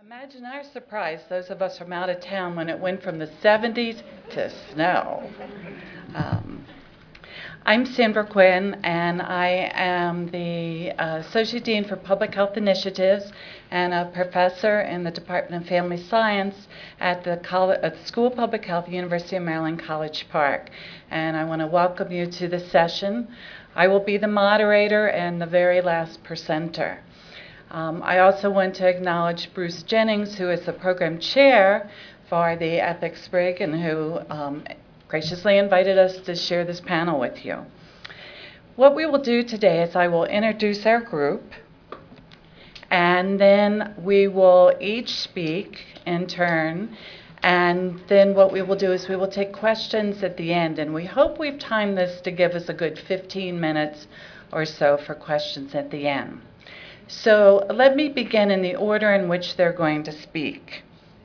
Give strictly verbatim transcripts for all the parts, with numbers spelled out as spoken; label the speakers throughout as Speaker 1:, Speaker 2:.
Speaker 1: Imagine our surprise, those of us from out of town, when it went from the seventies to snow. Um, I'm Sandra Quinn, and I am the uh, Associate Dean for Public Health Initiatives and a professor in the Department of Family Science at the, Coll- at the School of Public Health, University of Maryland, College Park. And I want to welcome you to this session. I will be the moderator and the very last presenter. Um, I also want to acknowledge Bruce Jennings, who is the program chair for the Ethics Rig and who um, graciously invited us to share this panel with you. What we will do today is I will introduce our group, and then we will each speak in turn, and then what we will do is we will take questions at the end, and we hope we've timed this to give us a good fifteen minutes or so for questions at the end. So let me begin in the order in which they're going to speak.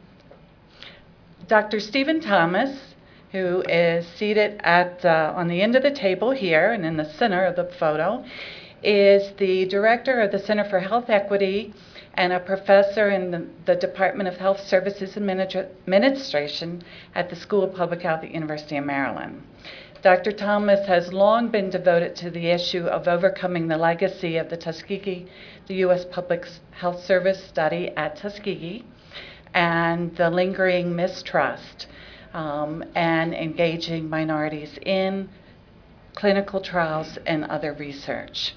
Speaker 1: Doctor Stephen Thomas, who is seated at uh, on the end of the table here and in the center of the photo, is the director of the Center for Health Equity and a professor in the, the Department of Health Services Administration at the School of Public Health at the University of Maryland. Doctor Thomas has long been devoted to the issue of overcoming the legacy of the Tuskegee, the U S Public Health Service study at Tuskegee, and the lingering mistrust, um, and engaging minorities in clinical trials and other research.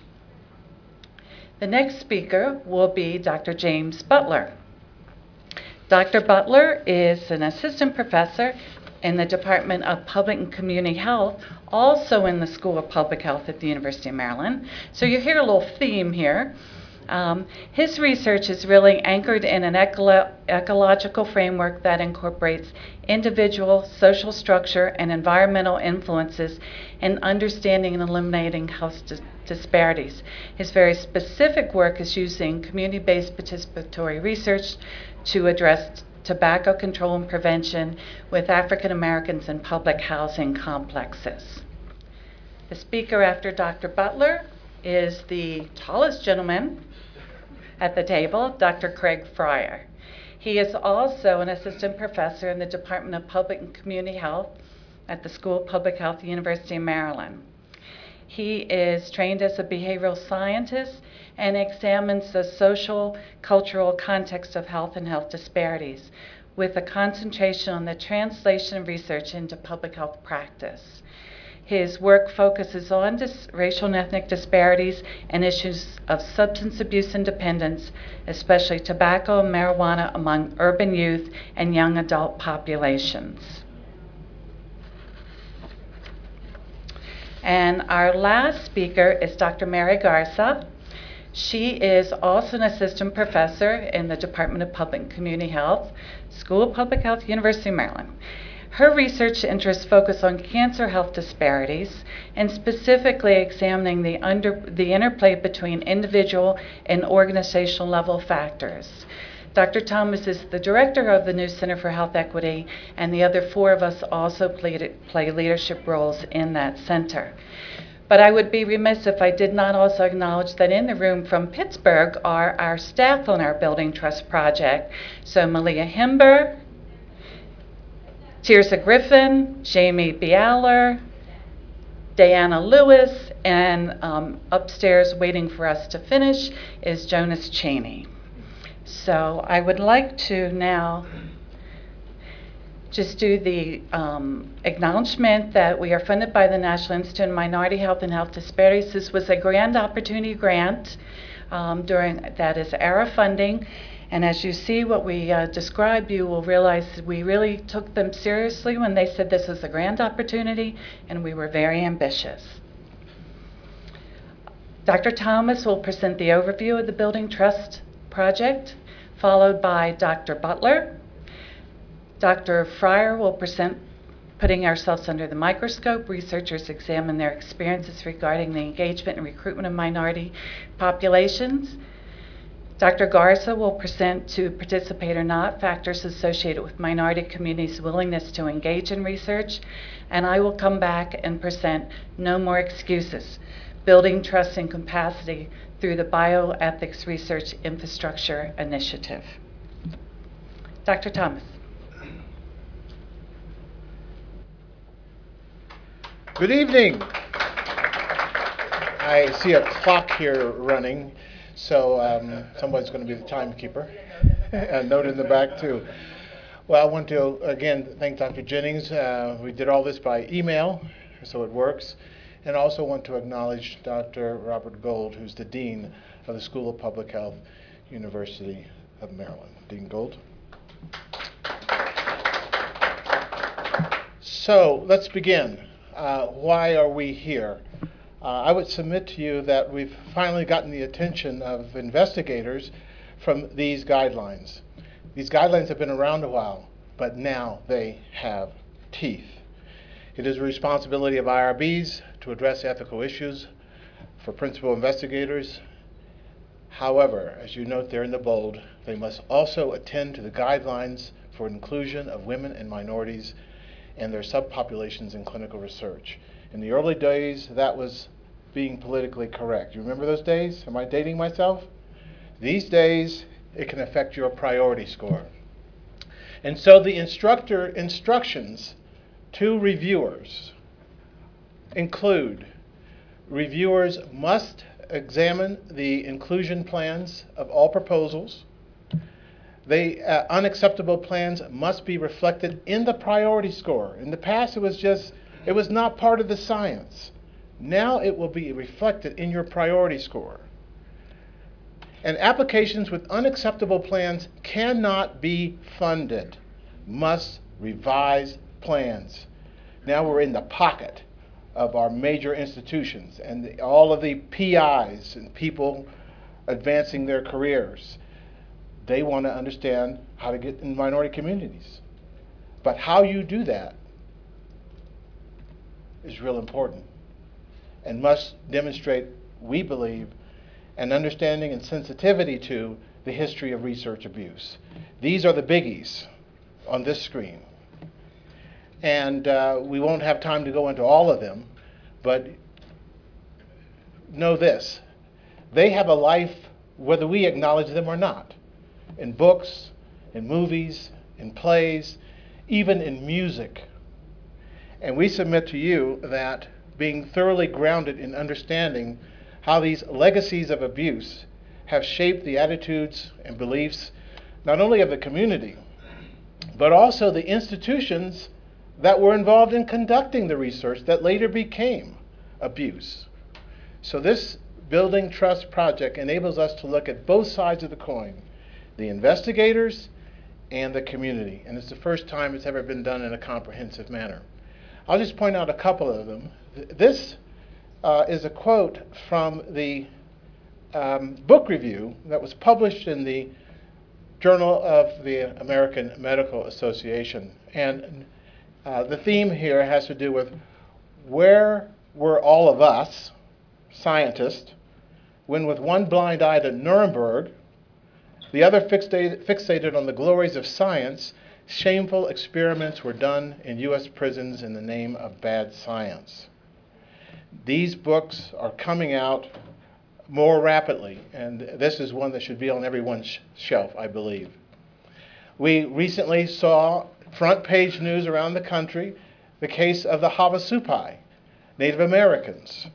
Speaker 1: The next speaker will be Doctor James Butler. Doctor Butler is an assistant professor in the Department of Public and Community Health, also in the School of Public Health at the University of Maryland. So you hear a little theme here. Um, his research is really anchored in an ecolo- ecological framework that incorporates individual, social structure, and environmental influences in understanding and eliminating health dis- disparities. His very specific work is using community-based participatory research to address tobacco control and prevention with African Americans in public housing complexes. The speaker after Doctor Butler is the tallest gentleman at the table, Doctor Craig Fryer. He is also an assistant professor in the Department of Public and Community Health at the School of Public Health at the University of Maryland. He is trained as a behavioral scientist and examines the social, cultural context of health and health disparities, with a concentration on the translation of research into public health practice. His work focuses on dis- racial and ethnic disparities and issues of substance abuse and dependence, especially tobacco and marijuana among urban youth and young adult populations. And our last speaker is Doctor Mary Garza. She is also an assistant professor in the Department of Public and Community Health, School of Public Health, University of Maryland. Her research interests focus on cancer health disparities and specifically examining the, under, the interplay between individual and organizational level factors. Doctor Thomas is the director of the new Center for Health Equity, and the other four of us also play, play leadership roles in that center. But I would be remiss if I did not also acknowledge that in the room from Pittsburgh are our staff on our Building Trust project. So Malia Himber, Tirza Griffin, Jamie Bialer, Diana Lewis, and um, upstairs waiting for us to finish is Jonas Cheney. So I would like to now just do the um, acknowledgement that we are funded by the National Institute of Minority Health and Health Disparities. This was a Grand Opportunity Grant um, during that is ERA funding. And as you see what we uh, described, you will realize we really took them seriously when they said this was a grant opportunity, and we were very ambitious. Doctor Thomas will present the overview of the Building Trust project, followed by Doctor Butler. Doctor Fryer will present Putting Ourselves Under the Microscope. Researchers examine their experiences regarding the engagement and recruitment of minority populations. Doctor Garza will present To Participate or Not, Factors Associated with Minority Communities' Willingness to Engage in Research. And I will come back and present No More Excuses, Building Trust and Capacity through the Bioethics Research Infrastructure Initiative. Doctor Thomas.
Speaker 2: Good evening. I see a clock here running, so um, somebody's going to be the timekeeper. A note in the back, too. Well, I want to, again, thank Doctor Jennings. Uh, we did all this by email, so it works. And also want to acknowledge Doctor Robert Gold, who's the Dean of the School of Public Health, University of Maryland. Dean Gold. So let's begin. Uh, why are we here? Uh, I would submit to you that we've finally gotten the attention of investigators from these guidelines. These guidelines have been around a while, but now they have teeth. It is the responsibility of I R Bs to address ethical issues for principal investigators. However, as you note there in the bold, they must also attend to the guidelines for inclusion of women and minorities and their subpopulations in clinical research. In the early days, that was being politically correct. You remember those days? Am I dating myself? These days, it can affect your priority score. And so the instructor instructions to reviewers include reviewers must examine the inclusion plans of all proposals. The uh, unacceptable plans must be reflected in the priority score. In the past, it was just, it was not part of the science. Now it will be reflected in your priority score. And applications with unacceptable plans cannot be funded. Must revise plans. Now we're in the pocket of our major institutions and the, all of the P Is and people advancing their careers. They want to understand how to get in minority communities. But how you do that is real important and must demonstrate, we believe, an understanding and sensitivity to the history of research abuse. These are the biggies on this screen. And uh, we won't have time to go into all of them, but know this. They have a life whether we acknowledge them or not. In books, in movies, in plays, even in music. And we submit to you that being thoroughly grounded in understanding how these legacies of abuse have shaped the attitudes and beliefs not only of the community, but also the institutions that were involved in conducting the research that later became abuse. So this Building Trust project enables us to look at both sides of the coin, the investigators and the community. And it's the first time it's ever been done in a comprehensive manner. I'll just point out a couple of them. This uh, is a quote from the um, book review that was published in the Journal of the American Medical Association. And uh, the theme here has to do with where were all of us, scientists, when with one blind eye to Nuremberg, the other fixated, fixated on the glories of science, shameful experiments were done in U S prisons in the name of bad science. These books are coming out more rapidly, and this is one that should be on everyone's shelf, I believe. We recently saw front page news around the country, the case of the Havasupai, Native Americans.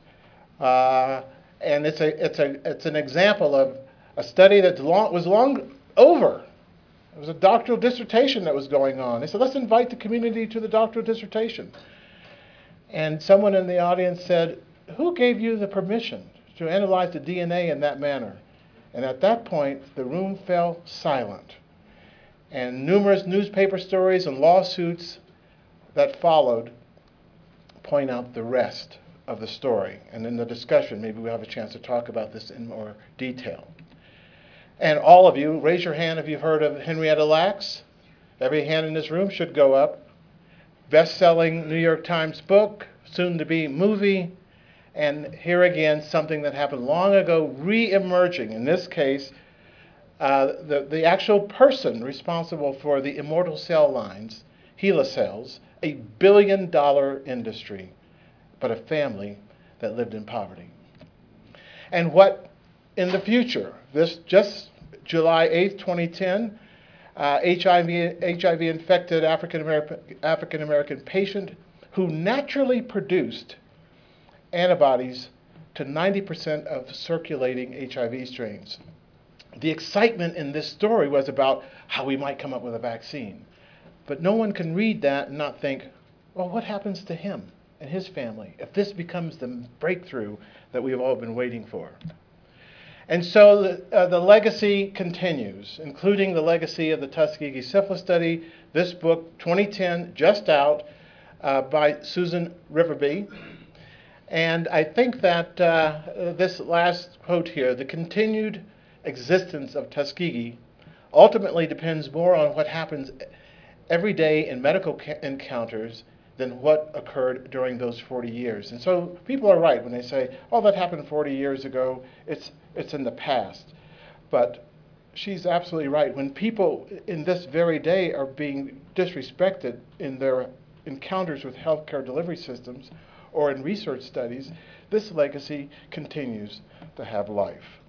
Speaker 2: Uh, and it's, a, it's, a, it's an example of a study that long, was long over. It was a doctoral dissertation that was going on. They said, let's invite the community to the doctoral dissertation. And someone in the audience said, who gave you the permission to analyze the D N A in that manner? And at that point, the room fell silent. And numerous newspaper stories and lawsuits that followed point out the rest of the story. And in the discussion, maybe we'll have a chance to talk about this in more detail. And all of you, raise your hand if you've heard of Henrietta Lacks. Every hand in this room should go up. Best-selling New York Times book, soon-to-be movie, and here again, something that happened long ago, re-emerging. In this case, uh, the, the actual person responsible for the immortal cell lines, HeLa cells, a billion-dollar industry, but a family that lived in poverty. And what in the future, this just July eighth, twenty ten, uh, H I V, H I V-infected African American, African American patient who naturally produced antibodies to ninety percent of circulating H I V strains. The excitement in this story was about how we might come up with a vaccine. But no one can read that and not think, well, what happens to him and his family if this becomes the breakthrough that we've all been waiting for? And so the, uh, the legacy continues, including the legacy of the Tuskegee Syphilis Study, this book, twenty ten, just out, uh, by Susan Riverby. And I think that uh, this last quote here, the continued existence of Tuskegee ultimately depends more on what happens every day in medical encounters than what occurred during those forty years. And so people are right when they say, oh, that happened forty years ago, it's, it's in the past. But she's absolutely right. When people in this very day are being disrespected in their encounters with healthcare delivery systems or in research studies, this legacy continues to have life.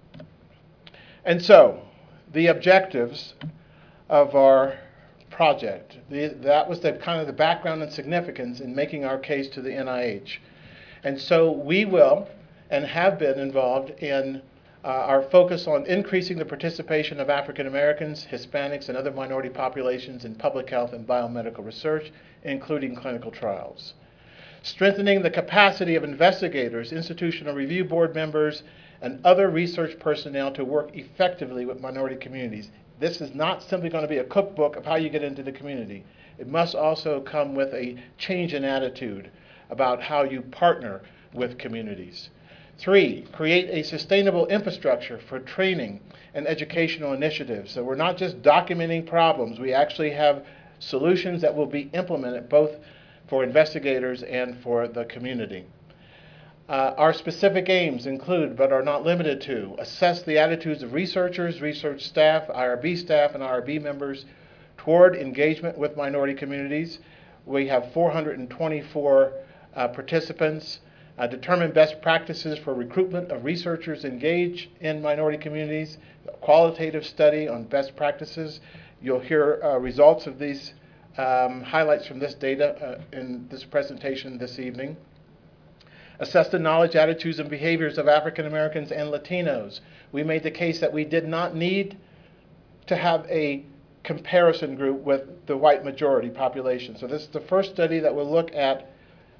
Speaker 2: And so, the objectives of our project, the, that was the kind of the background and significance in making our case to the N I H. And so we will and have been involved in uh, our focus on increasing the participation of African Americans, Hispanics, and other minority populations in public health and biomedical research, including clinical trials. Strengthening the capacity of investigators, institutional review board members, and other research personnel to work effectively with minority communities. This is not simply going to be a cookbook of how you get into the community. It must also come with a change in attitude about how you partner with communities. Three, create a sustainable infrastructure for training and educational initiatives. So we're not just documenting problems, we actually have solutions that will be implemented both for investigators and for the community. Uh, our specific aims include, but are not limited to, assess the attitudes of researchers, research staff, I R B staff, and I R B members toward engagement with minority communities. We have four hundred twenty-four uh, participants. Uh, determine best practices for recruitment of researchers engaged in minority communities, a qualitative study on best practices. You'll hear uh, results of these um, highlights from this data uh, in this presentation this evening. Assess the knowledge, attitudes, and behaviors of African Americans and Latinos. We made the case that we did not need to have a comparison group with the white majority population. So this is the first study that will look at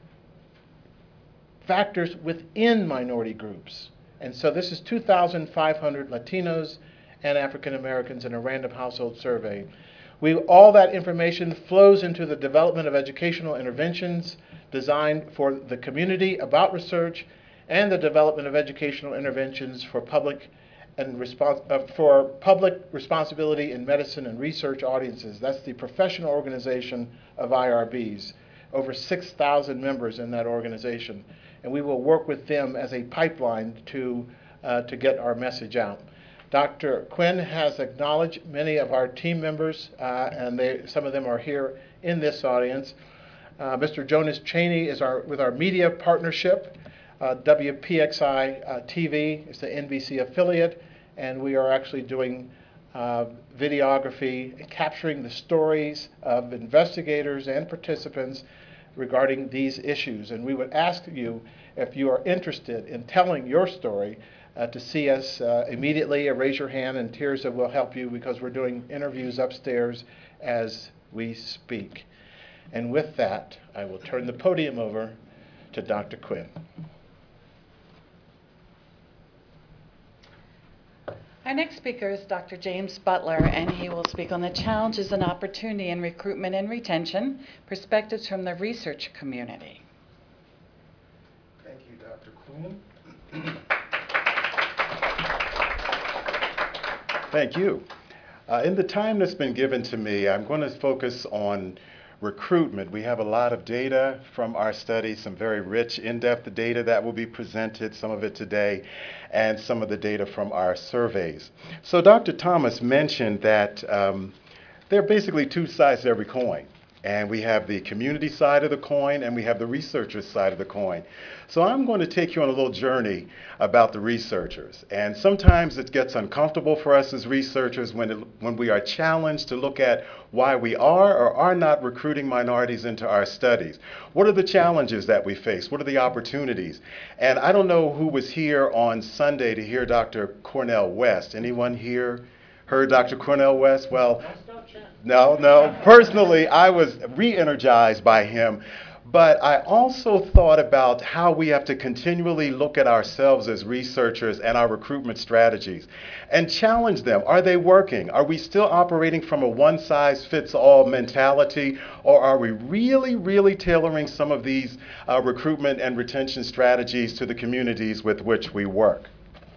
Speaker 2: factors within minority groups. And so this is two thousand five hundred Latinos and African Americans in a random household survey. We, all that information flows into the development of educational interventions designed for the community about research and the development of educational interventions for public and respons uh, for public responsibility in medicine and research audiences. That's the professional organization of I R Bs. Over six thousand members in that organization. And we will work with them as a pipeline to, uh, to get our message out. Doctor Quinn has acknowledged many of our team members, uh, and they, some of them are here in this audience. Uh, Mister Jonas Cheney is our, with our media partnership. Uh, W P X I uh, T V is the N B C affiliate, and we are actually doing uh, videography, capturing the stories of investigators and participants regarding these issues. And we would ask you, if you are interested in telling your story, uh, to see us uh, immediately, or raise your hand, and Tirza will help you because we're doing interviews upstairs as we speak. And with that, I will turn the podium over to Doctor Quinn.
Speaker 1: Our next speaker is Doctor James Butler, and he will speak on the challenges and opportunity in recruitment and retention, perspectives from the research community.
Speaker 3: Thank you, Doctor Quinn. Thank you. Uh, in the time that's been given to me, I'm going to focus on recruitment. We have a lot of data from our study, some very rich, in-depth data that will be presented, some of it today, and some of the data from our surveys. So Doctor Thomas mentioned that um, there are basically two sides to every coin. And we have the community side of the coin, and we have the researchers side of the coin. So I'm going to take you on a little journey about the researchers. And sometimes it gets uncomfortable for us as researchers when, it, when we are challenged to look at why we are or are not recruiting minorities into our studies. What are the challenges that we face? What are the opportunities? And I don't know who was here on Sunday to hear Doctor Cornel West. Anyone here heard Doctor Cornel West? Well, no, no. Personally, I was re-energized by him. But I also thought about how we have to continually look at ourselves as researchers and our recruitment strategies and challenge them. Are they working? Are we still operating from a one-size-fits-all mentality? Or are we really, really tailoring some of these uh, recruitment and retention strategies to the communities with which we work?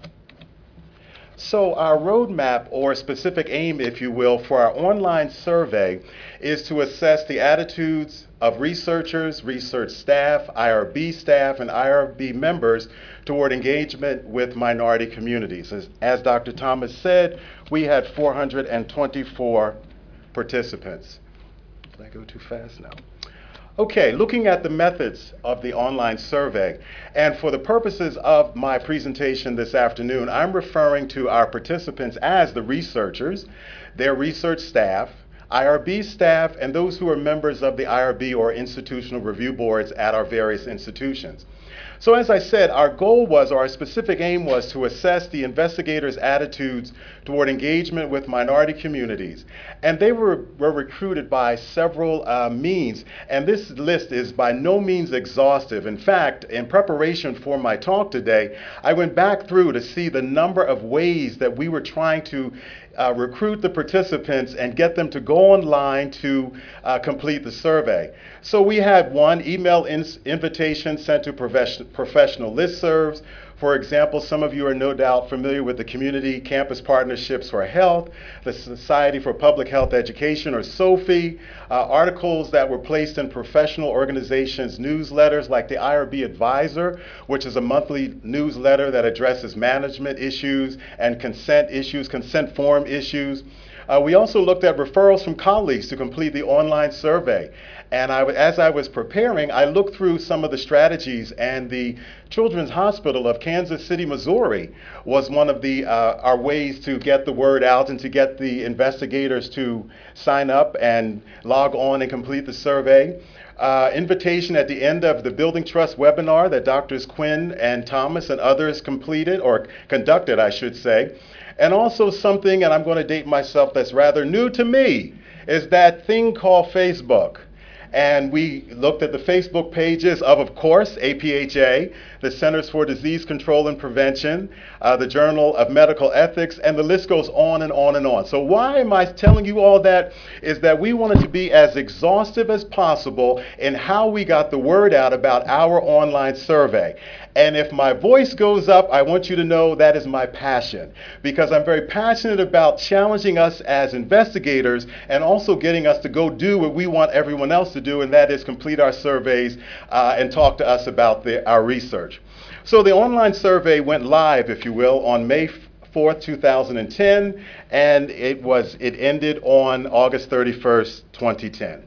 Speaker 3: So our roadmap, or specific aim, if you will, for our online survey is to assess the attitudes of researchers, research staff, I R B staff, and I R B members toward engagement with minority communities. As, as Doctor Thomas said, we had four hundred twenty-four participants. Did I go too fast now? Okay, looking at the methods of the online survey, and for the purposes of my presentation this afternoon, I'm referring to our participants as the researchers, their research staff, I R B staff, and those who are members of the I R B or institutional review boards at our various institutions. So as I said, our goal was, or our specific aim was, to assess the investigators' attitudes toward engagement with minority communities. And they were, were recruited by several uh, means, and this list is by no means exhaustive. In fact, in preparation for my talk today, I went back through to see the number of ways that we were trying to Uh, recruit the participants and get them to go online to uh, complete the survey. So we had one, email in invitation sent to profession professional listservs. For example, some of you are no doubt familiar with the Community Campus Partnerships for Health, the Society for Public Health Education, or SOPHE, uh, articles that were placed in professional organizations' newsletters like the I R B Advisor, which is a monthly newsletter that addresses management issues and consent issues, consent form issues. Uh, we also looked at referrals from colleagues to complete the online survey. And I, as I was preparing, I looked through some of the strategies, and the Children's Hospital of Kansas City, Missouri was one of the, uh, our ways to get the word out and to get the investigators to sign up and log on and complete the survey. Uh, invitation at the end of the Building Trust webinar that Doctors Quinn and Thomas and others completed, or conducted, I should say. And also something, and I'm going to date myself, that's rather new to me, is that thing called Facebook. And we looked at the Facebook pages of, of course, A P H A, the Centers for Disease Control and Prevention, uh, the Journal of Medical Ethics, and the list goes on and on and on. So why am I telling you all that? Is that we wanted to be as exhaustive as possible in how we got the word out about our online survey. And if my voice goes up, I want you to know that is my passion, because I'm very passionate about challenging us as investigators and also getting us to go do what we want everyone else to do, and that is complete our surveys uh, and talk to us about the, our research. So the online survey went live, if you will, on May fourth, two thousand ten, and it was it ended on August thirty-first, twenty ten.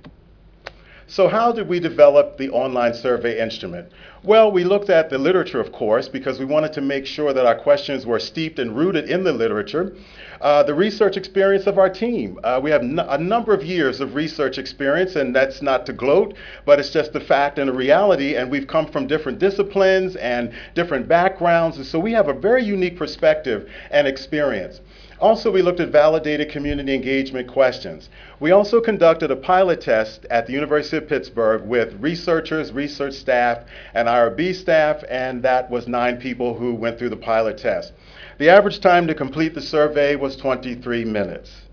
Speaker 3: So how did we develop the online survey instrument? Well, we looked at the literature, of course, because we wanted to make sure that our questions were steeped and rooted in the literature. Uh, the research experience of our team. Uh, we have a number of years of research experience, and that's not to gloat, but it's just a fact and a reality, and we've come from different disciplines and different backgrounds, and so we have a very unique perspective and experience. Also, we looked at validated community engagement questions. We also conducted a pilot test at the University of Pittsburgh with researchers, research staff, and I R B staff, and that was nine people who went through the pilot test. The average time to complete the survey was twenty-three minutes.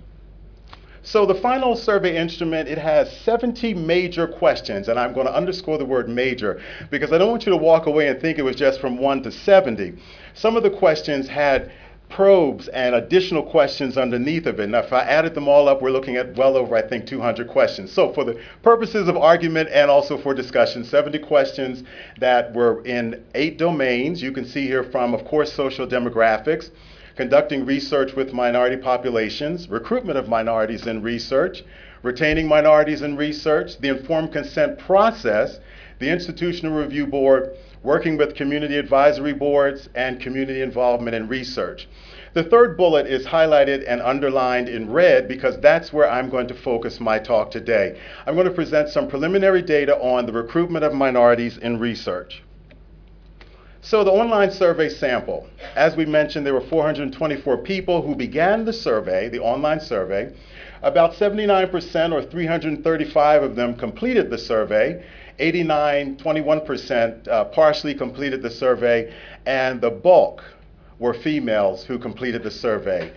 Speaker 3: So the final survey instrument, it has seventy major questions, and I'm going to underscore the word major because I don't want you to walk away and think it was just from one to seventy. Some of the questions had probes and additional questions underneath of it. Now, if I added them all up, we're looking at well over, I think, two hundred questions. So for the purposes of argument and also for discussion, seventy questions that were in eight domains. You can see here from, of course, social demographics, conducting research with minority populations, recruitment of minorities in research, retaining minorities in research, the informed consent process, the Institutional Review Board, working with community advisory boards, and community involvement in research. The third bullet is highlighted and underlined in red because that's where I'm going to focus my talk today. I'm going to present some preliminary data on the recruitment of minorities in research. So the online survey sample, as we mentioned, there were four hundred twenty-four people who began the survey, the online survey. About seventy-nine percent or three hundred thirty-five of them completed the survey. eighty-nine, twenty-one percent uh, partially completed the survey, and the bulk were females who completed the survey.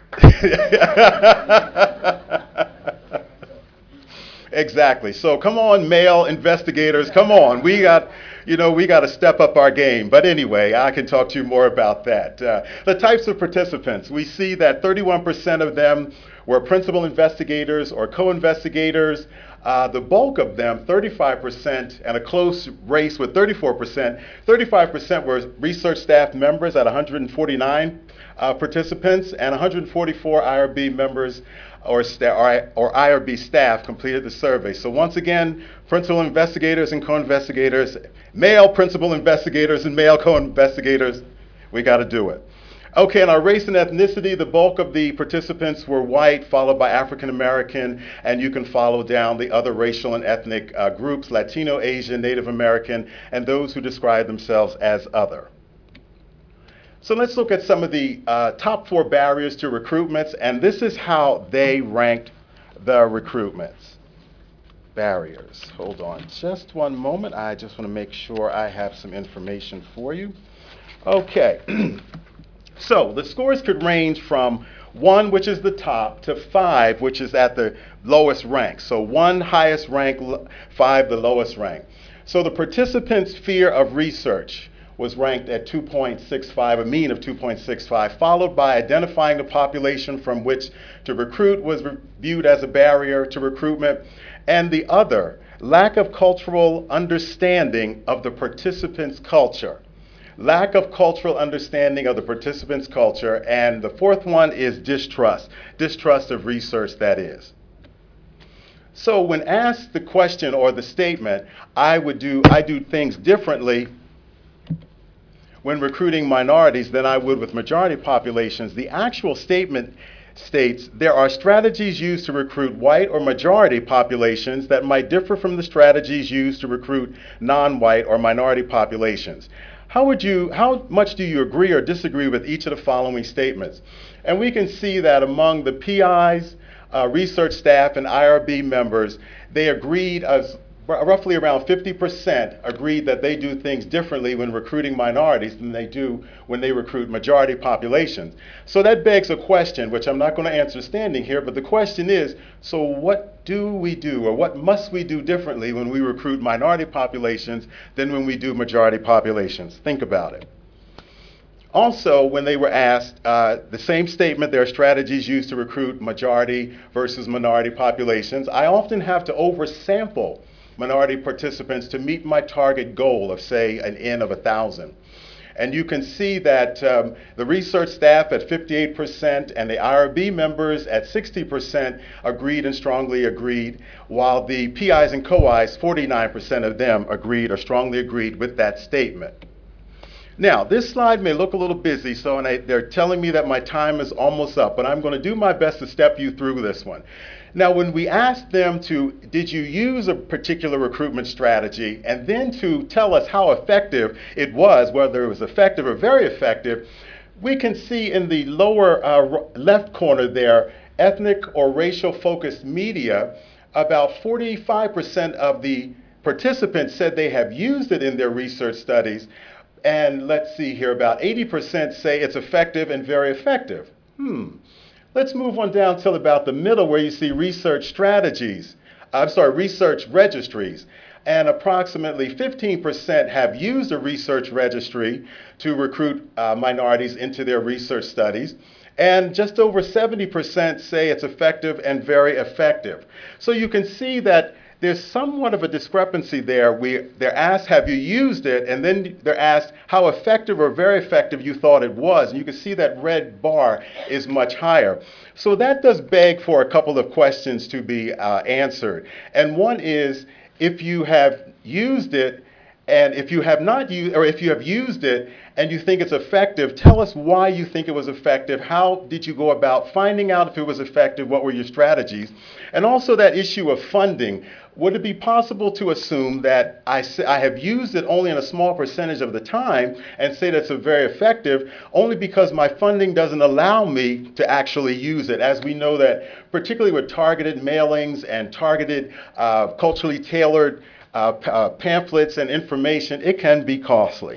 Speaker 3: Exactly. So come on, male investigators, come on. We got, you know, we got to step up our game. But anyway, I can talk to you more about that. Uh, the types of participants, we see that thirty-one percent of them were principal investigators or co-investigators. Uh, the bulk of them, thirty-five percent, and a close race with thirty-four percent. thirty-five percent were research staff members at one hundred forty-nine uh, participants, and one hundred forty-four I R B members or, sta or I R B staff completed the survey. So once again, principal investigators and co-investigators, male principal investigators and male co-investigators, we got to do it. Okay, in our race and ethnicity, the bulk of the participants were white, followed by African American, and you can follow down the other racial and ethnic uh, groups, Latino, Asian, Native American, and those who describe themselves as other. So let's look at some of the uh, top four barriers to recruitments, and this is how they ranked the recruitments. Barriers. Hold on just one moment. I just want to make sure I have some information for you. Okay. So the scores could range from one, which is the top, to five, which is at the lowest rank. So one highest rank, five the lowest rank. So the participants' fear of research was ranked at two point six five, a mean of two point six five, followed by identifying the population from which to recruit was viewed as a barrier to recruitment, and the other, lack of cultural understanding of the participants' culture. Lack of cultural understanding of the participants' culture, and the fourth one is distrust, distrust of research, that is. So when asked the question or the statement, I would do, I do things differently when recruiting minorities than I would with majority populations, the actual statement states there are strategies used to recruit white or majority populations that might differ from the strategies used to recruit non-white or minority populations. How would you, how much do you agree or disagree with each of the following statements? And we can see that among the P Is, uh, research staff, and I R B members, they agreed as roughly around fifty percent agreed that they do things differently when recruiting minorities than they do when they recruit majority populations. So that begs a question, which I'm not going to answer standing here, but the question is, so what do we do, or what must we do differently when we recruit minority populations than when we do majority populations? Think about it. Also, when they were asked, uh, the same statement, there are strategies used to recruit majority versus minority populations. I often have to oversample minority participants to meet my target goal of, say, an N of one thousand. And you can see that um, the research staff at fifty-eight percent and the I R B members at sixty percent agreed and strongly agreed, while the P Is and co-Is, forty-nine percent of them agreed or strongly agreed with that statement. Now, this slide may look a little busy, so and I, they're telling me that my time is almost up, but I'm going to do my best to step you through this one. Now, when we asked them to, did you use a particular recruitment strategy, and then to tell us how effective it was, whether it was effective or very effective, we can see in the lower uh, left corner there, ethnic or racial focused media, about forty-five percent of the participants said they have used it in their research studies. And let's see here, about eighty percent say it's effective and very effective. Hmm. Let's move on down till about the middle where you see research strategies. I'm sorry, research registries. And approximately fifteen percent have used a research registry to recruit uh, minorities into their research studies. And just over seventy percent say it's effective and very effective. So you can see that there's somewhat of a discrepancy there. We, they're asked, have you used it? And then they're asked how effective or very effective you thought it was. And you can see that red bar is much higher. So that does beg for a couple of questions to be uh, answered. And one is, if you have used it, and if you have not used, or if you have used it and you think it's effective, tell us why you think it was effective. How did you go about finding out if it was effective? What were your strategies? And also that issue of funding. Would it be possible to assume that I, I have used it only in a small percentage of the time and say that's a very effective only because my funding doesn't allow me to actually use it? As we know that particularly with targeted mailings and targeted uh, culturally tailored Uh, uh, pamphlets and information, it can be costly.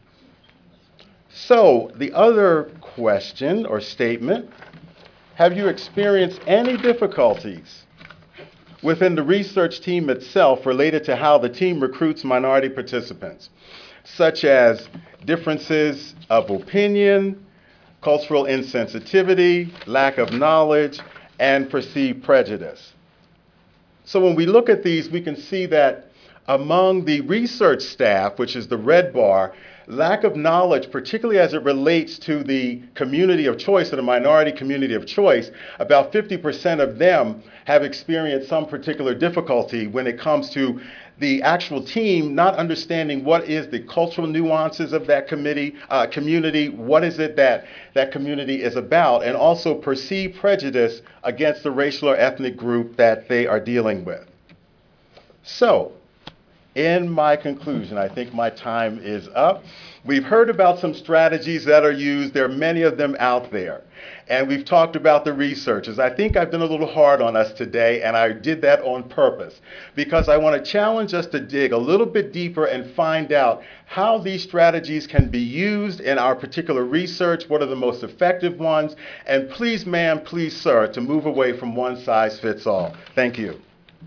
Speaker 3: So the other question or statement, have you experienced any difficulties within the research team itself related to how the team recruits minority participants, such as differences of opinion, cultural insensitivity, lack of knowledge, and perceived prejudice? So when we look at these, we can see that among the research staff, which is the red bar, lack of knowledge, particularly as it relates to the community of choice, or the minority community of choice, about fifty percent of them have experienced some particular difficulty when it comes to the actual team not understanding what is the cultural nuances of that committee, uh, community, what is it that that community is about, and also perceived prejudice against the racial or ethnic group that they are dealing with. So, in my conclusion, I think my time is up. We've heard about some strategies that are used. There are many of them out there. And we've talked about the researchers. I think I've been a little hard on us today, and I did that on purpose because I want to challenge us to dig a little bit deeper and find out how these strategies can be used in our particular research, what are the most effective ones, and please, ma'am, please, sir, to move away from one size fits all. Thank you.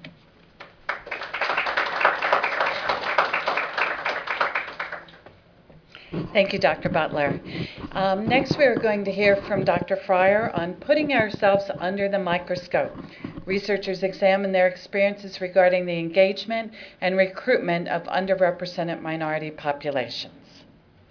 Speaker 1: Thank you, Doctor Butler. Um, next, we are going to hear from Doctor Fryer on putting ourselves under the microscope. Researchers examine their experiences regarding the engagement and recruitment of underrepresented minority populations.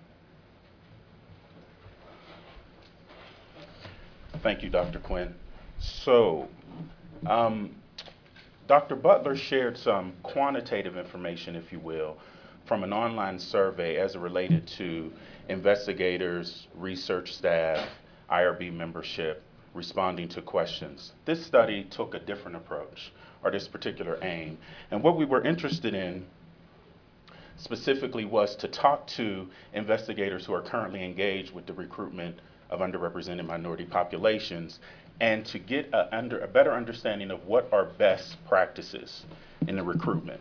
Speaker 4: Thank you, Doctor Quinn. So, um, Doctor Butler shared some quantitative information, if you will, from an online survey as it related to investigators, research staff, I R B membership, responding to questions. This study took a different approach, or this particular aim. And what we were interested in specifically was to talk to investigators who are currently engaged with the recruitment of underrepresented minority populations and to get a, under, a better understanding of what are best practices in the recruitment.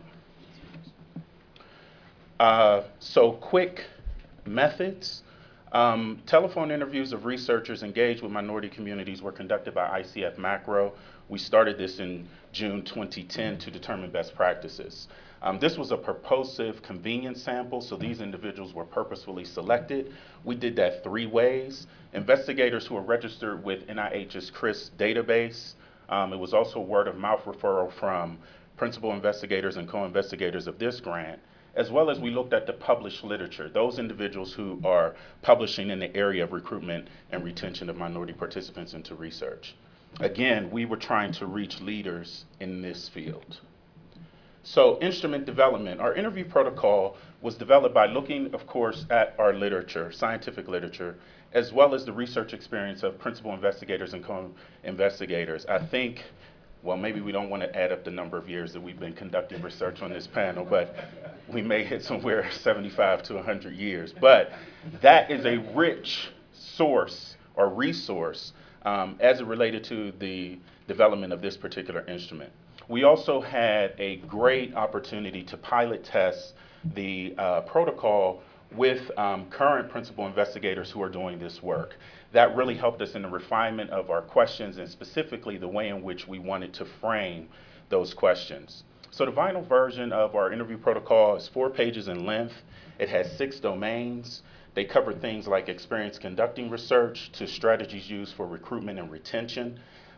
Speaker 4: Uh, so quick methods. Um, telephone interviews of researchers engaged with minority communities were conducted by I C F Macro. We started this in June twenty ten to determine best practices. Um, this was a purposive convenience sample, so these individuals were purposefully selected. We did that three ways. Investigators who are registered with N I H's CRIS database. Um, it was also word of mouth referral from principal investigators and co-investigators of this grant, as well as we looked at the published literature, those individuals who are publishing in the area of recruitment and retention of minority participants into research. Again, we were trying to reach leaders in this field. So instrument development. Our interview protocol was developed by looking, of course, at our literature, scientific literature, as well as the research experience of principal investigators and co-investigators. I think, well, maybe we don't want to add up the number of years that we've been conducting research on this panel, but we may hit somewhere seventy-five to one hundred years. But that is a rich source or resource um, as it related to the development of this particular instrument. We also had a great opportunity to pilot test the uh, protocol with um, current principal investigators who are doing this work. That really helped us in the refinement of our questions and specifically the way in which we wanted to frame those questions. So the final version of our interview protocol is four pages in length. It has six domains. They cover things like experience conducting research to strategies used for recruitment and retention.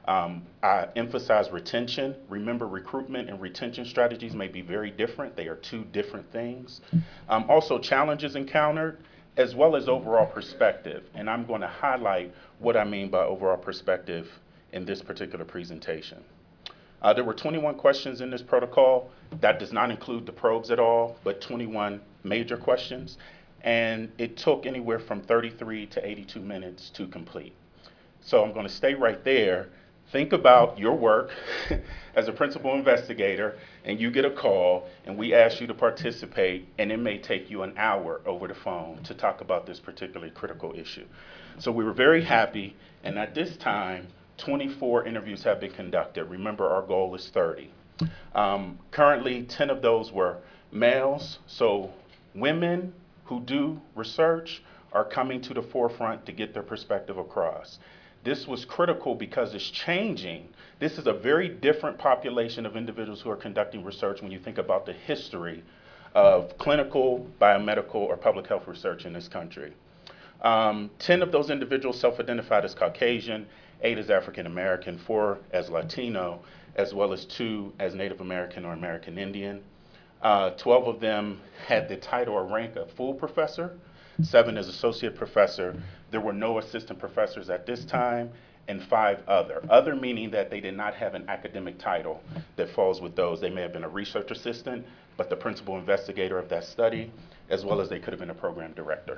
Speaker 4: Um, I emphasize retention. Remember, recruitment and retention strategies may be very different. They are two different things. Um, also, challenges encountered, as well as overall perspective. And I'm going to highlight what I mean by overall perspective in this particular presentation. Uh, there were twenty-one questions in this protocol. That does not include the probes at all, but twenty-one major questions. And it took anywhere from thirty-three to eighty-two minutes to complete. So I'm going to stay right there. Think about your work as a principal investigator, and you get a call, and we ask you to participate, and it may take you an hour over the phone to talk about this particularly critical issue. So we were very happy, and at this time, twenty-four interviews have been conducted. Remember, our goal is thirty. Um, currently, ten of those were males, so women who do research are coming to the forefront to get their perspective across. This was critical because it's changing. This is a very different population of individuals who are conducting research when you think about the history of clinical, biomedical, or public health research in this country. Um, ten of those individuals self-identified as Caucasian, eight as African American, four as Latino, as well as two as Native American or American Indian. Uh, twelve of them had the title or rank of full professor, seven as associate professor. There were no assistant professors at this time, and five other. Other meaning that they did not have an academic title that falls with those. They may have been a research assistant, but the principal investigator of that study, as well as they could have been a program director.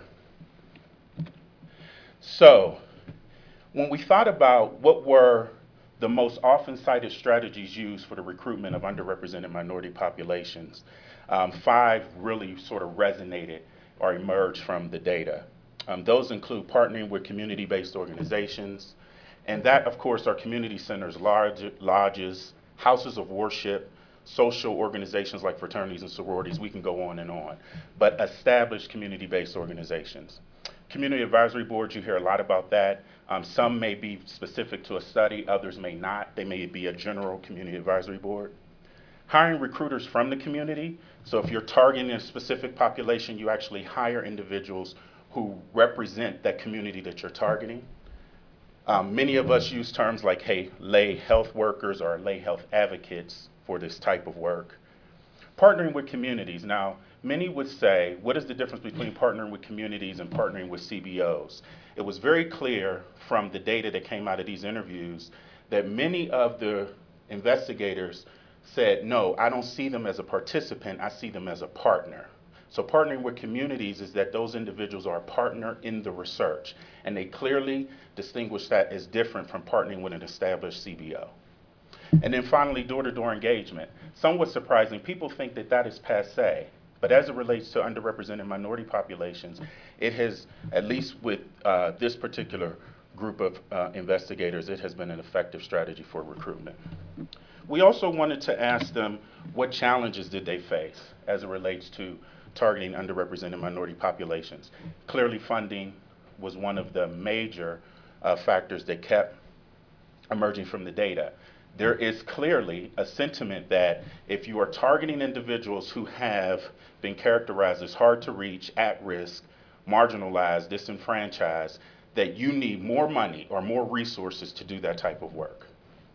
Speaker 4: So, when we thought about what were the most often cited strategies used for the recruitment of underrepresented minority populations, um, five really sort of resonated or emerged from the data. Um, those include partnering with community-based organizations, and that, of course, are community centers, large, lodges, houses of worship, social organizations like fraternities and sororities. We can go on and on, but established community-based organizations. Community advisory boards, you hear a lot about that. Um, some may be specific to a study, others may not. They may be a general community advisory board. Hiring recruiters from the community. So if you're targeting a specific population, you actually hire individuals who represent that community that you're targeting. Um, many of us use terms like, hey, lay health workers or lay health advocates for this type of work. Partnering with communities. Now, many would say, what is the difference between partnering with communities and partnering with C B Os? It was very clear from the data that came out of these interviews that many of the investigators said, no, I don't see them as a participant, I see them as a partner. So partnering with communities is that those individuals are a partner in the research, and they clearly distinguish that as different from partnering with an established C B O. And then finally, door-to-door engagement. Somewhat surprising, people think that that is passé, but as it relates to underrepresented minority populations, it has, at least with uh, this particular group of uh, investigators, it has been an effective strategy for recruitment. We also wanted to ask them what challenges did they face as it relates to targeting underrepresented minority populations. Clearly, funding was one of the major uh, factors that kept emerging from the data. There is clearly a sentiment that if you are targeting individuals who have been characterized as hard to reach, at risk, marginalized, disenfranchised, that you need more money or more resources to do that type of work.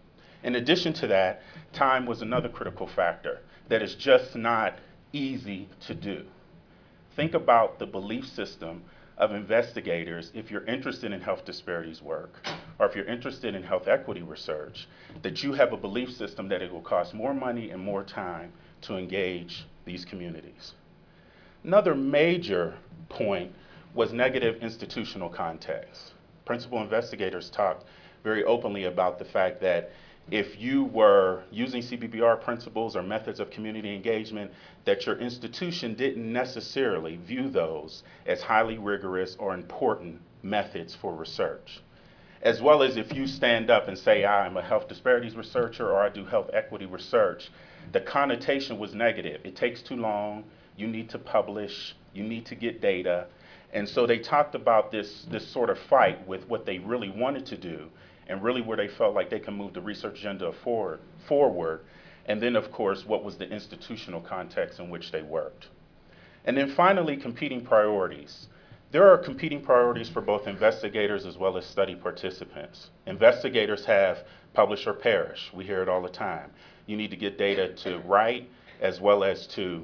Speaker 4: In addition to that, time was another critical factor that is just not easy to do. Think about the belief system of investigators if you're interested in health disparities work, or if you're interested in health equity research, that you have a belief system that it will cost more money and more time to engage these communities. Another major point was negative institutional context. Principal investigators talked very openly about the fact that if you were using C B B R principles or methods of community engagement, that your institution didn't necessarily view those as highly rigorous or important methods for research. As well as if you stand up and say, I'm a health disparities researcher or I do health equity research, the connotation was negative. It takes too long, you need to publish, you need to get data. And so they talked about this, this sort of fight with what they really wanted to do, and really where they felt like they can move the research agenda forward, forward, and then of course what was the institutional context in which they worked. And then finally, competing priorities. There are competing priorities for both investigators as well as study participants. Investigators have publish or perish. We hear it all the time. You need to get data to write as well as to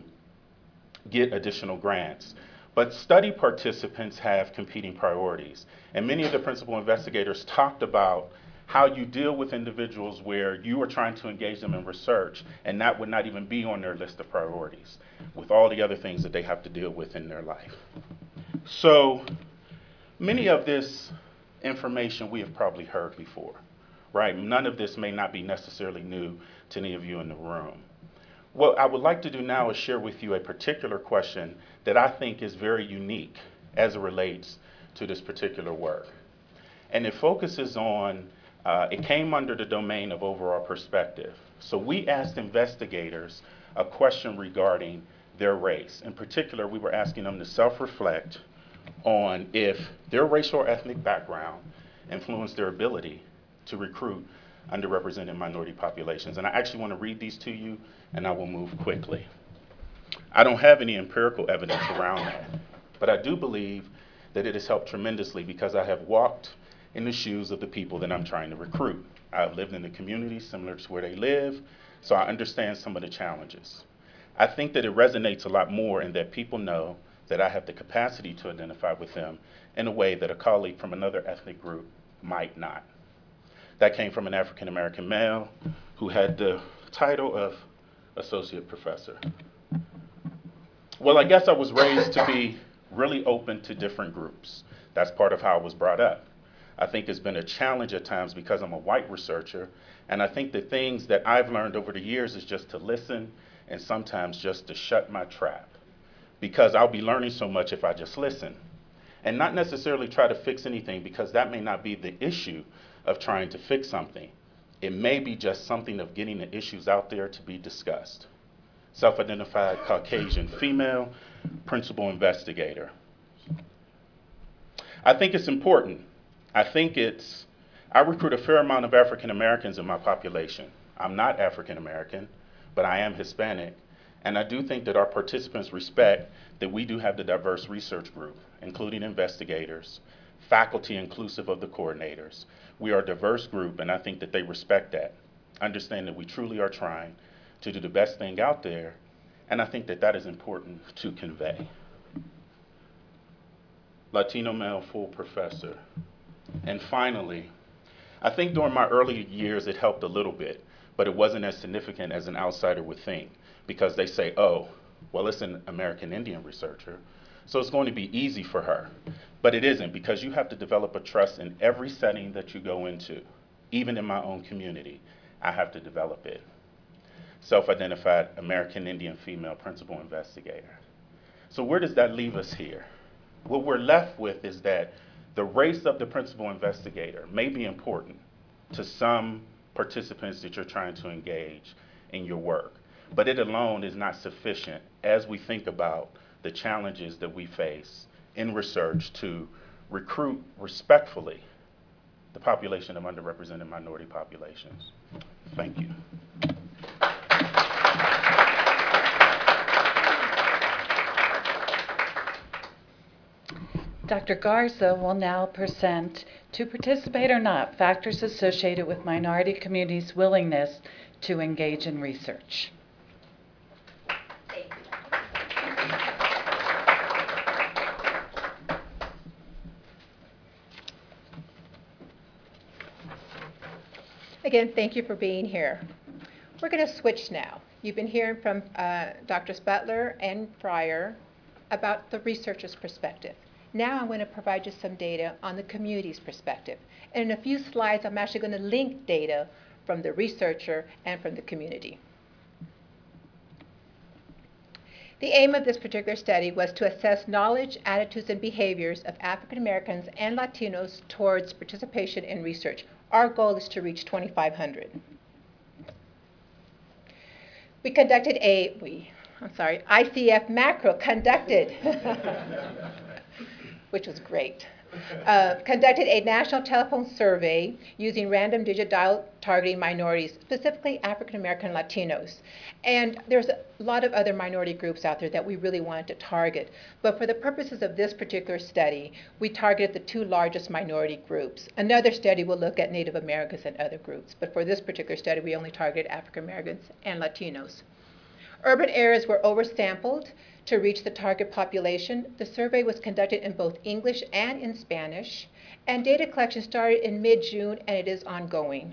Speaker 4: get additional grants. But study participants have competing priorities. And many of the principal investigators talked about how you deal with individuals where you are trying to engage them in research and that would not even be on their list of priorities with all the other things that they have to deal with in their life. So many of this information we have probably heard before, right? None of this may not be necessarily new to any of you in the room. What I would like to do now is share with you a particular question that I think is very unique as it relates to this particular work. And it focuses on, uh, it came under the domain of overall perspective. So we asked investigators a question regarding their race. In particular, we were asking them to self-reflect on if their racial or ethnic background influenced their ability to recruit underrepresented minority populations. And I actually want to read these to you, and I will move quickly. I don't have any empirical evidence around that, but I do believe that it has helped tremendously because I have walked in the shoes of the people that I'm trying to recruit. I've lived in the community similar to where they live, so I understand some of the challenges. I think that it resonates a lot more in that people know that I have the capacity to identify with them in a way that a colleague from another ethnic group might not. That came from an African American male who had the title of associate professor. Well, I guess I was raised to be really open to different groups. That's part of how I was brought up. I think it's been a challenge at times because I'm a white researcher, and I think the things that I've learned over the years is just to listen and sometimes just to shut my trap, because I'll be learning so much if I just listen and not necessarily try to fix anything, because that may not be the issue of trying to fix something. It may be just something of getting the issues out there to be discussed. Self-identified Caucasian female, principal investigator. I think it's important. I think it's, I recruit a fair amount of African Americans in my population. I'm not African American, but I am Hispanic. And I do think that our participants respect that we do have the diverse research group, including investigators, faculty inclusive of the coordinators. We are a diverse group, and I think that they respect that. Understand that we truly are trying to do the best thing out there, and I think that that is important to convey. Latino male, full professor. And finally, I think during my early years it helped a little bit, but it wasn't as significant as an outsider would think, because they say, oh, well, it's an American Indian researcher, so it's going to be easy for her. But it isn't, because you have to develop a trust in every setting that you go into. Even in my own community, I have to develop it. Self-identified American Indian female principal investigator. So where does that leave us here? What we're left with is that the race of the principal investigator may be important to some participants that you're trying to engage in your work, but it alone is not sufficient as we think about the challenges that we face in research to recruit respectfully the population of underrepresented minority populations. Thank you.
Speaker 1: Doctor Garza will now present To Participate or Not, Factors Associated with Minority Communities' Willingness to Engage in Research.
Speaker 5: Again, thank you for being here. We're going to switch now. You've been hearing from uh, Doctors Butler and Fryer about the researcher's perspective. Now I'm going to provide you some data on the community's perspective. And in a few slides, I'm actually going to link data from the researcher and from the community. The aim of this particular study was to assess knowledge, attitudes, and behaviors of African Americans and Latinos towards participation in research. Our goal is to reach twenty-five hundred. We conducted a, we, I'm sorry, I C F Macro conducted, which was great. uh, conducted a national telephone survey using random digit dial targeting minorities, specifically African American Latinos. And there's a lot of other minority groups out there that we really wanted to target. But for the purposes of this particular study, we targeted the two largest minority groups. Another study will look at Native Americans and other groups. But for this particular study, we only targeted African Americans and Latinos. Urban areas were oversampled to reach the target population. The survey was conducted in both English and in Spanish, and data collection started in mid-June, and it is ongoing.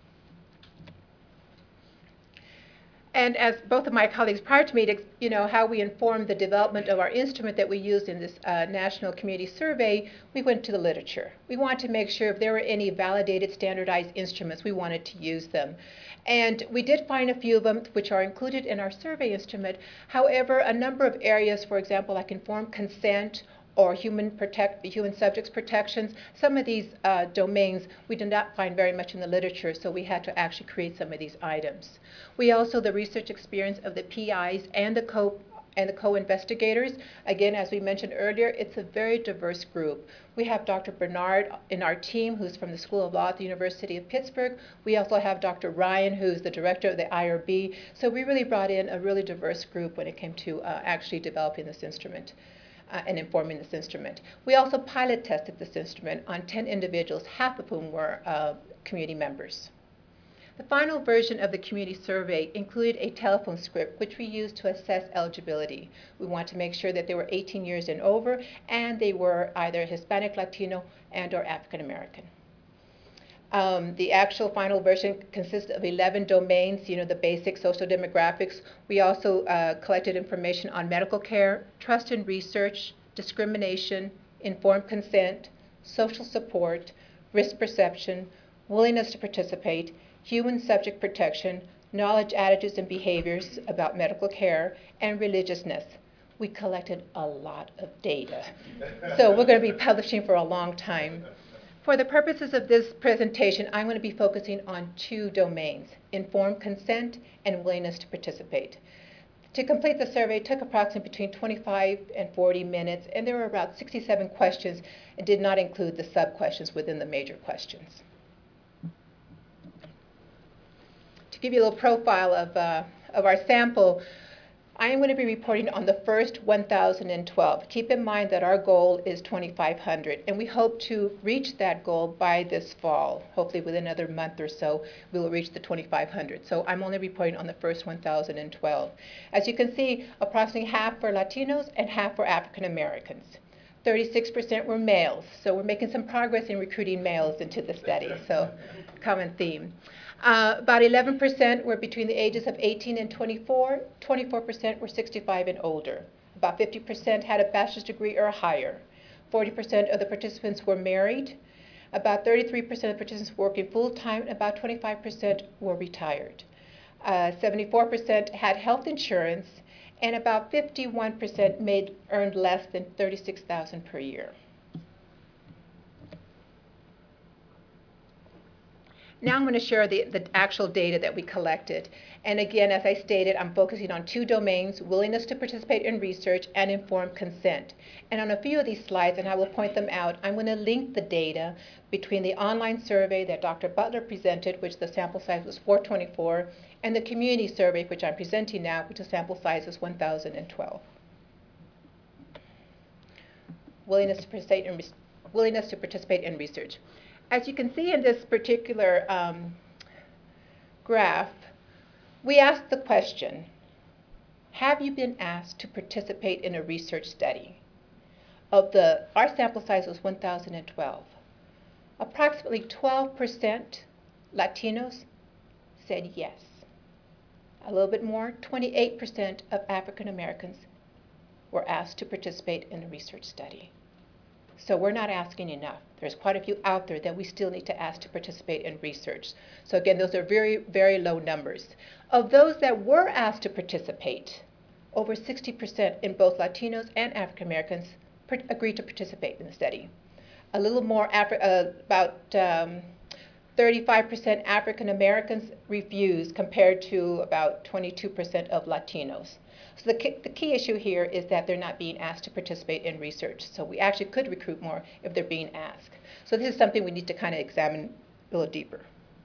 Speaker 5: And as both of my colleagues prior to me, you know, how we informed the development of our instrument that we used in this uh, national community survey, we went to the literature. We wanted to make sure if there were any validated, standardized instruments, we wanted to use them. And we did find a few of them which are included in our survey instrument. However, a number of areas, for example, like informed consent or human protect, human subjects protections, some of these uh, domains we did not find very much in the literature, so we had to actually create some of these items. We also, the research experience of the P Is and the co and the co-investigators. Again, as we mentioned earlier, it's a very diverse group. We have Doctor Bernard in our team, who's from the School of Law at the University of Pittsburgh. We also have Doctor Ryan, who's the director of the I R B. So we really brought in a really diverse group when it came to uh, actually developing this instrument uh, and informing this instrument. We also pilot tested this instrument on ten individuals, half of whom were uh, community members. The final version of the community survey included a telephone script, which we used to assess eligibility. We want to make sure that they were eighteen years and over, and they were either Hispanic, Latino, and or African American. Um, the actual final version consists of eleven domains, you know, the basic social demographics. We also uh, collected information on medical care, trust in research, discrimination, informed consent, social support, risk perception, willingness to participate, human subject protection, knowledge, attitudes, and behaviors about medical care, and religiousness. We collected a lot of data. So we're going to be publishing for a long time. For the purposes of this presentation, I'm going to be focusing on two domains, informed consent and willingness to participate. To complete the survey, it took approximately between twenty-five and forty minutes, and there were about sixty-seven questions and did not include the sub-questions within the major questions. To give you a little profile of, uh, of our sample, I am going to be reporting on the first one thousand twelve. Keep in mind that our goal is twenty-five hundred, and we hope to reach that goal by this fall. Hopefully within another month or so, we will reach the twenty-five hundred. So I'm only reporting on the first one thousand twelve. As you can see, approximately half for Latinos and half for African Americans. thirty-six percent were males, so we're making some progress in recruiting males into the study, so common theme. Uh, about eleven percent were between the ages of eighteen and twenty-four, twenty-four percent were sixty-five and older. About fifty percent had a bachelor's degree or higher. forty percent of the participants were married. About thirty-three percent of the participants were working full-time, and about twenty-five percent were retired. Uh, seventy-four percent had health insurance, and about fifty-one percent made earned less than thirty-six thousand dollars per year. Now I'm going to share the, the actual data that we collected. And again, as I stated, I'm focusing on two domains, willingness to participate in research and informed consent. And on a few of these slides, and I will point them out, I'm going to link the data between the online survey that Doctor Butler presented, which the sample size was four twenty-four, and the community survey, which I'm presenting now, which the sample size is one thousand twelve. Willingness to participate in, willingness to participate in research. As you can see in this particular um, graph, we asked the question, have you been asked to participate in a research study? Of the, our sample size was one thousand twelve. Approximately twelve percent Latinos said yes. A little bit more, twenty-eight percent of African Americans were asked to participate in a research study. So we're not asking enough. There's quite a few out there that we still need to ask to participate in research. So again, those are very, very low numbers. Of those that were asked to participate, over sixty percent in both Latinos and African Americans agreed to participate in the study. A little more, Afri uh, about um, thirty-five percent African Americans refused compared to about twenty-two percent of Latinos. So the key, the key issue here is that they're not being asked to participate in research. So we actually could recruit more if they're being asked. So this is something we need to kind of examine a little deeper.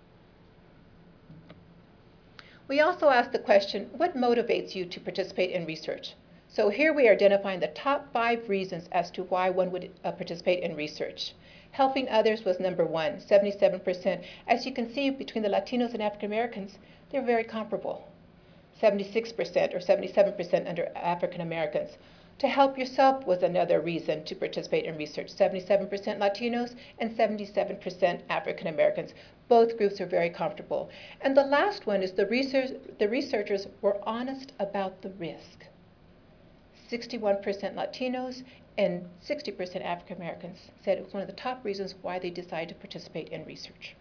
Speaker 5: We also asked the question, what motivates you to participate in research? So here we are identifying the top five reasons as to why one would uh, participate in research. Helping others was number one, seventy-seven percent. As you can see, between the Latinos and African Americans, they're very comparable. seventy-six percent or seventy-seven percent under African Americans. To help yourself was another reason to participate in research. seventy-seven percent Latinos and seventy-seven percent African Americans. Both groups are very comfortable. And the last one is the research, the researchers were honest about the risk. sixty-one percent Latinos and sixty percent African Americans said it was one of the top reasons why they decided to participate in research.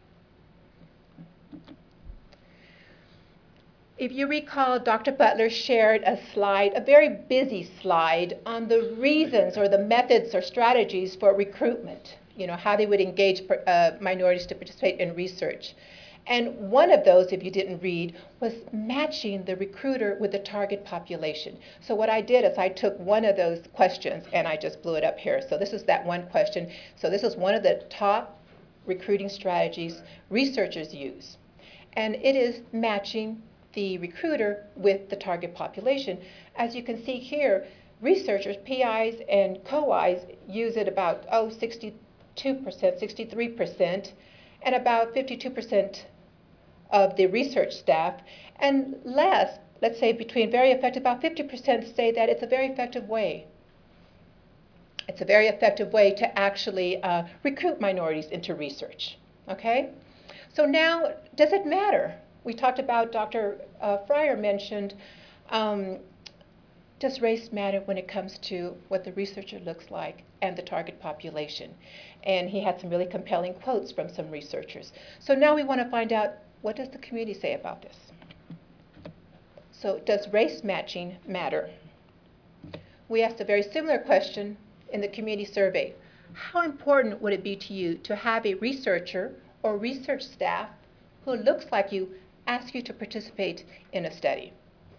Speaker 5: If you recall, Doctor Butler shared a slide, a very busy slide, on the reasons or the methods or strategies for recruitment, you know, how they would engage uh, minorities to participate in research. And one of those, if you didn't read, was matching the recruiter with the target population. So what I did is I took one of those questions and I just blew it up here. So this is that one question. So this is one of the top recruiting strategies researchers use. And it is matching the recruiter with the target population. As you can see here, researchers, P Is and co Is use it about, oh, sixty-two percent, sixty-three percent, and about fifty-two percent of the research staff, and less, let's say between very effective, about fifty percent say that it's a very effective way. It's a very effective way to actually uh, recruit minorities into research, okay? So now, does it matter? We talked about, Doctor Uh, Fryer mentioned, um, does race matter when it comes to what the researcher looks like and the target population? And he had some really compelling quotes from some researchers. So now we want to find out, what does the community say about this? So does race matching matter? We asked a very similar question in the community survey. How important would it be to you to have a researcher or research staff who looks like you ask you to participate in a study?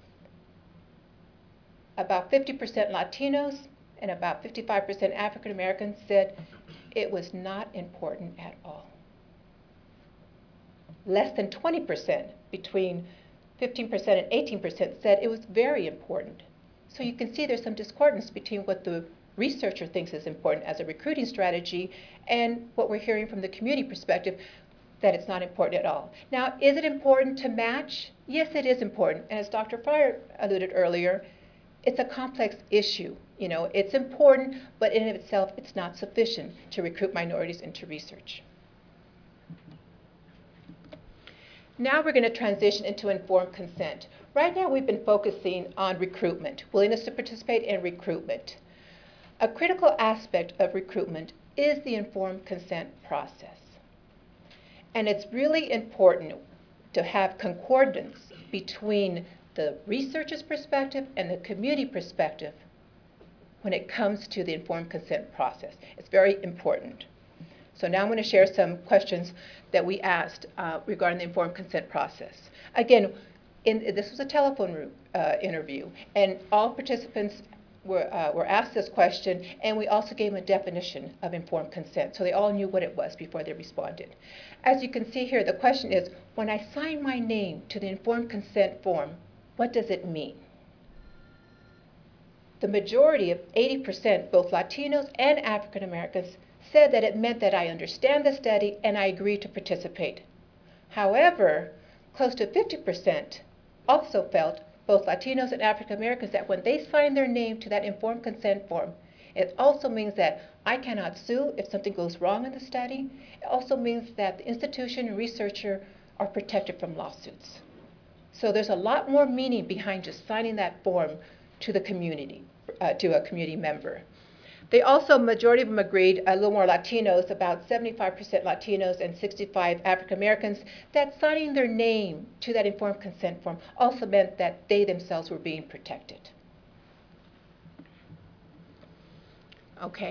Speaker 5: About fifty percent Latinos and about fifty-five percent African Americans said it was not important at all. Less than twenty percent, between fifteen percent and eighteen percent, said it was very important. So you can see there's some discordance between what the researcher thinks is important as a recruiting strategy and what we're hearing from the community perspective, that it's not important at all. Now, is it important to match? Yes, it is important. And as Doctor Fryer alluded earlier, it's a complex issue. You know, it's important, but in and of itself, it's not sufficient to recruit minorities into research. Now we're going to transition into informed consent. Right now, we've been focusing on recruitment, willingness to participate in recruitment. A critical aspect of recruitment is the informed consent process. And it's really important to have concordance between the researcher's perspective and the community perspective when it comes to the informed consent process. It's very important. So now I'm going to share some questions that we asked uh, regarding the informed consent process. Again, in, this was a telephone uh, interview, and all participants were, uh, were asked this question, and we also gave them a definition of informed consent, so they all knew what it was before they responded. As you can see here, the question is, when I sign my name to the informed consent form, what does it mean? The majority of eighty percent, both Latinos and African Americans, said that it meant that I understand the study and I agree to participate. However, close to fifty percent also felt, both Latinos and African Americans, that when they sign their name to that informed consent form, it also means that I cannot sue if something goes wrong in the study. It also means that the institution and researcher are protected from lawsuits. So there's a lot more meaning behind just signing that form to the community, uh, to a community member. They also, majority of them agreed, a little more Latinos, about seventy-five percent Latinos and sixty-five African Americans, that signing their name to that informed consent form also meant that they themselves were being protected. Okay,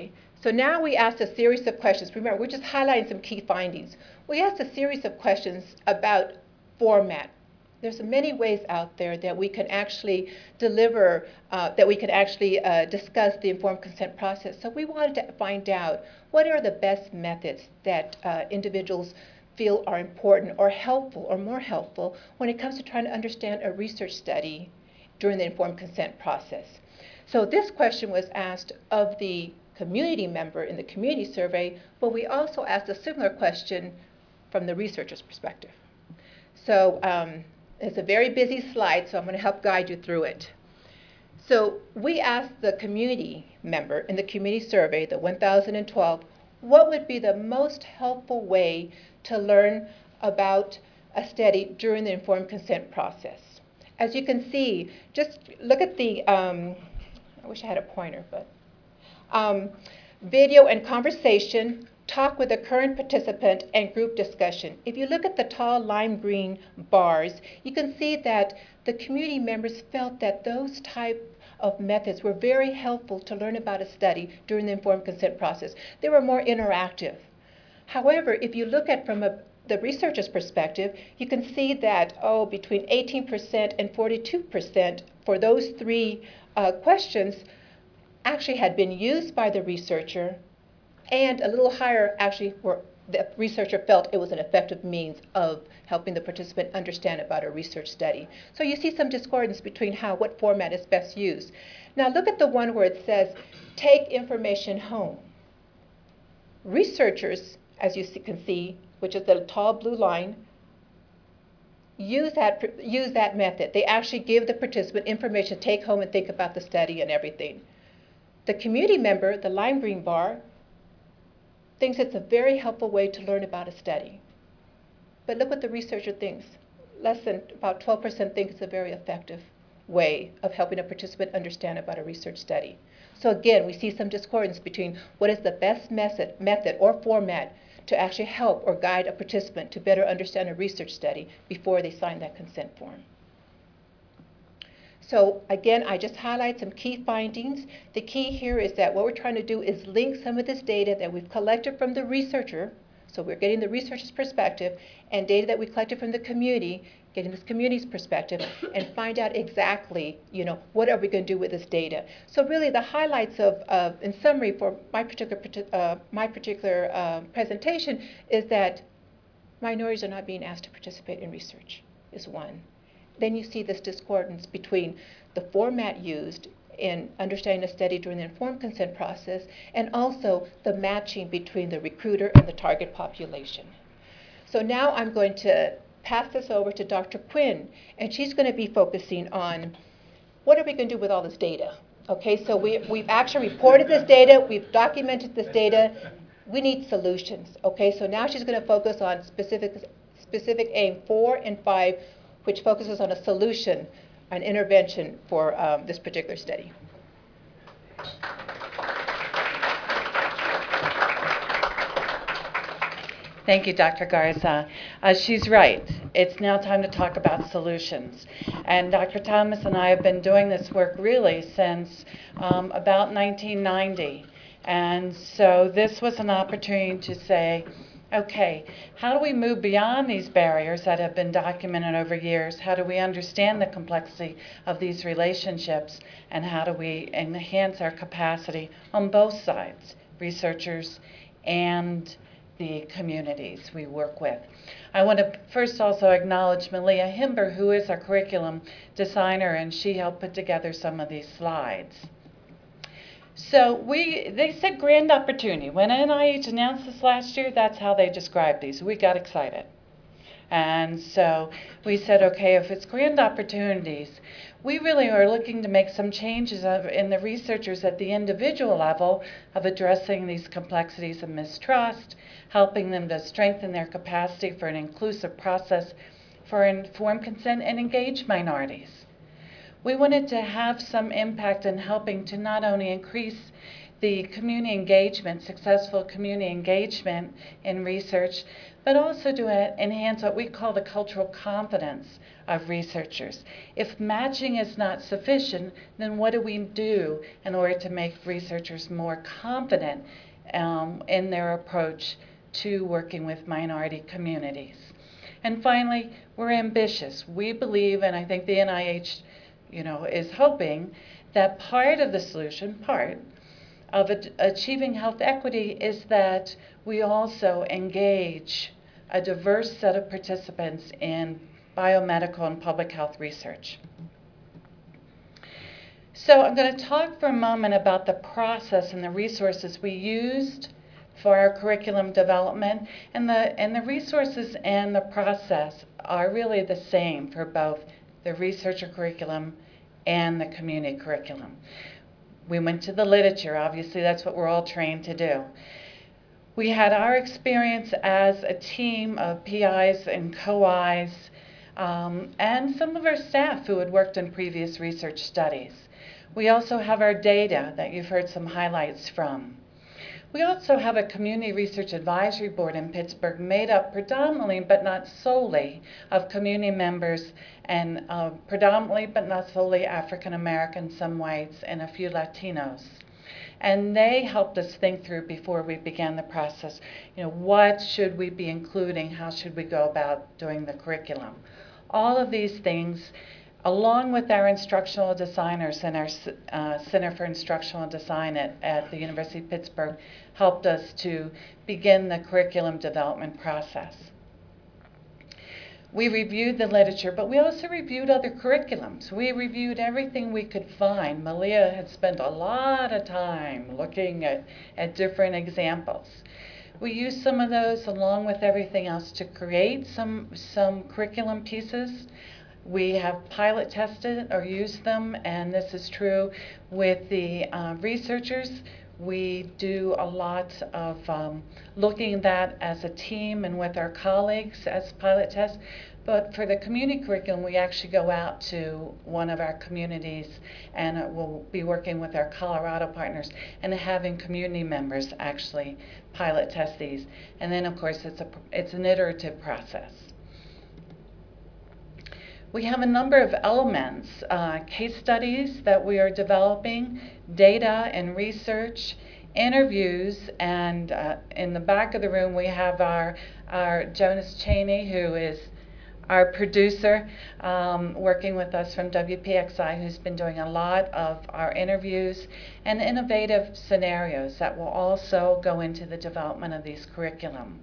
Speaker 5: So now we asked a series of questions. Remember, we're just highlighting some key findings. We asked a series of questions about format. There's many ways out there that we can actually deliver, uh, that we can actually uh, discuss the informed consent process. So we wanted to find out what are the best methods that uh, individuals feel are important or helpful or more helpful when it comes to trying to understand a research study during the informed consent process. So this question was asked of the community member in the community survey, but we also asked a similar question from the researcher's perspective. So um, it's a very busy slide, so I'm going to help guide you through it. So we asked the community member in the community survey, the one thousand twelve, what would be the most helpful way to learn about a study during the informed consent process. As you can see, just look at the, um, I wish I had a pointer, but um, video and conversation, talk with a current participant, and group discussion. If you look at the tall lime green bars, you can see that the community members felt that those type of methods were very helpful to learn about a study during the informed consent process. They were more interactive. However, if you look at from a, the researcher's perspective, you can see that, oh, between eighteen percent and forty-two percent for those three uh, questions actually had been used by the researcher, and a little higher actually were the researcher felt it was an effective means of helping the participant understand about a research study. So you see some discordance between how, what format is best used. Now look at the one where it says, take information home. Researchers, as you see, can see, which is the tall blue line, use that, use that method. They actually give the participant information to take home and think about the study and everything. The community member, the lime green bar, thinks it's a very helpful way to learn about a study. But look what the researcher thinks. Less than about twelve percent think it's a very effective way of helping a participant understand about a research study. So again, we see some discordance between what is the best method, method or format to actually help or guide a participant to better understand a research study before they sign that consent form. So again, I just highlight some key findings. The key here is that what we're trying to do is link some of this data that we've collected from the researcher, so we're getting the researcher's perspective, and data that we collected from the community, getting this community's perspective, and find out exactly, you know, what are we going to do with this data. So really the highlights of, uh, in summary for my particular, uh, my particular uh, presentation is that minorities are not being asked to participate in research, is one. Then you see this discordance between the format used in understanding a study during the informed consent process and also the matching between the recruiter and the target population. So now I'm going to pass this over to Doctor Quinn, and she's going to be focusing on what are we going to do with all this data. Okay, so we, we've actually reported this data, we've documented this data, we need solutions. Okay, so now she's going to focus on specific, specific aim four and five, which focuses on a solution, an intervention for um, this particular study.
Speaker 1: Thank you, Doctor Garza. Uh, she's right. It's now time to talk about solutions. And Doctor Thomas and I have been doing this work really since um, about nineteen ninety. And so this was an opportunity to say, okay, how do we move beyond these barriers that have been documented over years? How do we understand the complexity of these relationships? And how do we enhance our capacity on both sides, researchers and the communities we work with? I want to first also acknowledge Malia Himber, who is our curriculum designer, and she helped put together some of these slides. So we, they said grand opportunity. When N I H announced this last year, that's how they described these. We got excited. And so we said, okay, if it's grand opportunities, we really are looking to make some changes of, in the researchers at the individual level of addressing these complexities of mistrust, helping them to strengthen their capacity for an inclusive process for informed consent and engage minorities. We wanted to have some impact in helping to not only increase the community engagement, successful community engagement in research, but also to enhance what we call the cultural confidence of researchers. If matching is not sufficient, then what do we do in order to make researchers more confident um, in their approach to working with minority communities. And finally, we're ambitious. We believe, and I think the N I H, you know, is hoping that part of the solution, part of achieving health equity is that we also engage a diverse set of participants in biomedical and public health research. So I'm going to talk for a moment about the process and the resources we used for our curriculum development, and the, and the resources and the process are really the same for both the researcher curriculum and the community curriculum. We went to the literature. Obviously, that's what we're all trained to do. We had our experience as a team of P Is and co-Is, um, and some of our staff who had worked in previous research studies. We also have our data that you've heard some highlights from. We also have a community research advisory board in Pittsburgh made up predominantly, but not solely, of community members, and uh, predominantly, but not solely, African American, some whites, and a few Latinos. And they helped us think through before we began the process, you know, what should we be including? How should we go about doing the curriculum? All of these things, along with our instructional designers and our uh, Center for Instructional Design at, at the University of Pittsburgh, helped us to begin the curriculum development process. We reviewed the literature, but we also reviewed other curriculums. We reviewed everything we could find. Malia had spent a lot of time looking at, at different examples. We used some of those along with everything else to create some, some curriculum pieces. We have pilot tested or used them, and this is true with the uh, researchers. We do a lot of um, looking at that as a team and with our colleagues as pilot tests. But for the community curriculum, we actually go out to one of our communities, and uh, we'll be working with our Colorado partners and having community members actually pilot test these. And then, of course, it's, a, it's an iterative process. We have a number of elements, uh, case studies that we are developing, data and research, interviews, and uh, in the back of the room we have our, our Jonas Cheney, who is our producer, um, working with us from W P X I, who's been doing a lot of our interviews and innovative scenarios that will also go into the development of these curriculum.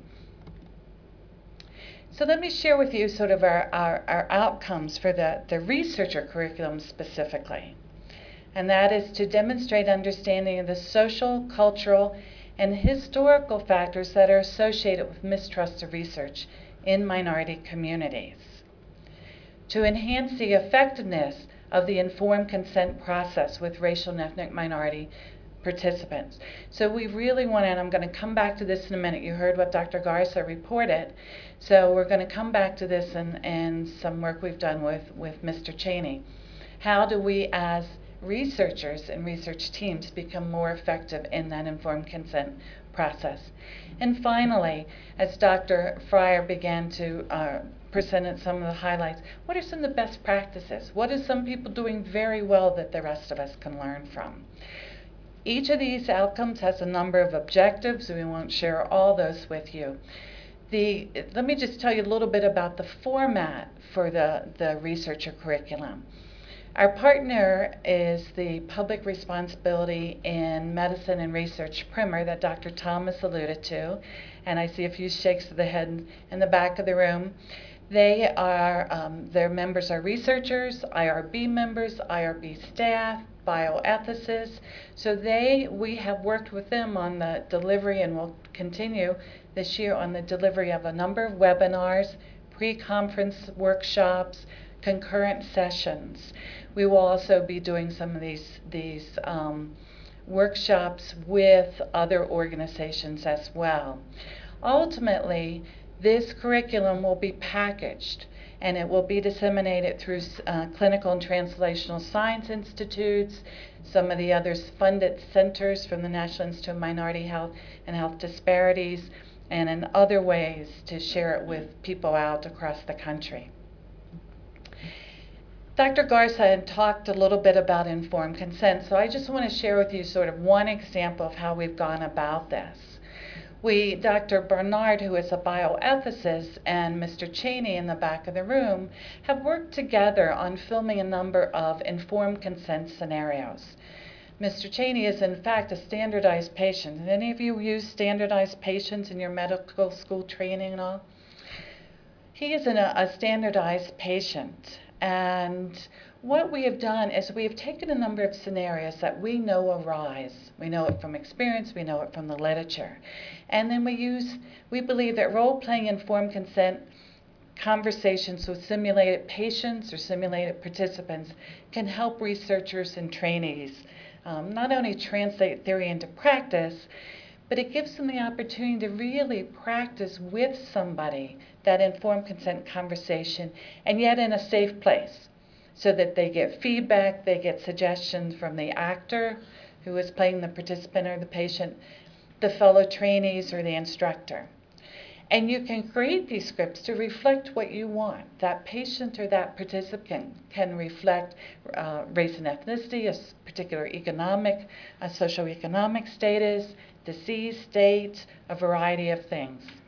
Speaker 1: So let me share with you sort of our, our, our outcomes for the, the researcher curriculum specifically. And that is to demonstrate understanding of the social, cultural, and historical factors that are associated with mistrust of research in minority communities. To enhance the effectiveness of the informed consent process with racial and ethnic minority participants. So we really want to, and I'm going to come back to this in a minute. You heard what Doctor Garza reported. So we're going to come back to this and, and some work we've done with, with Mister Cheney. How do we as researchers and research teams become more effective in that informed consent process? And finally, as Doctor Fryer began to uh, present some of the highlights, what are some of the best practices? What are some people doing very well that the rest of us can learn from? Each of these outcomes has a number of objectives. We won't share all those with you. The, let me just tell you a little bit about the format for the, the researcher curriculum. Our partner is the Public Responsibility in Medicine and Research primer that Doctor Thomas alluded to, and I see a few shakes of the head in the back of the room. They are, um, their members are researchers, I R B members, I R B staff, bioethicists. So they, we have worked with them on the delivery, and will continue this year on the delivery of a number of webinars, pre-conference workshops, concurrent sessions. We will also be doing some of these, these um, workshops with other organizations as well. Ultimately, this curriculum will be packaged, and it will be disseminated through uh, clinical and translational science institutes, some of the other funded centers from the National Institute of Minority Health and Health Disparities, and in other ways to share it with people out across the country. Doctor Garza had talked a little bit about informed consent, so I just want to share with you sort of one example of how we've gone about this. We, Doctor Bernard, who is a bioethicist, and Mister Cheney in the back of the room, have worked together on filming a number of informed consent scenarios. Mister Cheney is in fact a standardized patient. Have any of you use standardized patients in your medical school training and all? He is in a, a standardized patient, and what we have done is we have taken a number of scenarios that we know arise. We know it from experience, we know it from the literature. And then we use, we believe that role-playing informed consent conversations with simulated patients or simulated participants can help researchers and trainees um, not only translate theory into practice, but it gives them the opportunity to really practice with somebody that informed consent conversation, and yet in a safe place, so that they get feedback, they get suggestions from the actor who is playing the participant or the patient, the fellow trainees, or the instructor. And you can create these scripts to reflect what you want. That patient or that participant can reflect uh, race and ethnicity, a particular economic, a socioeconomic status, disease state, a variety of things.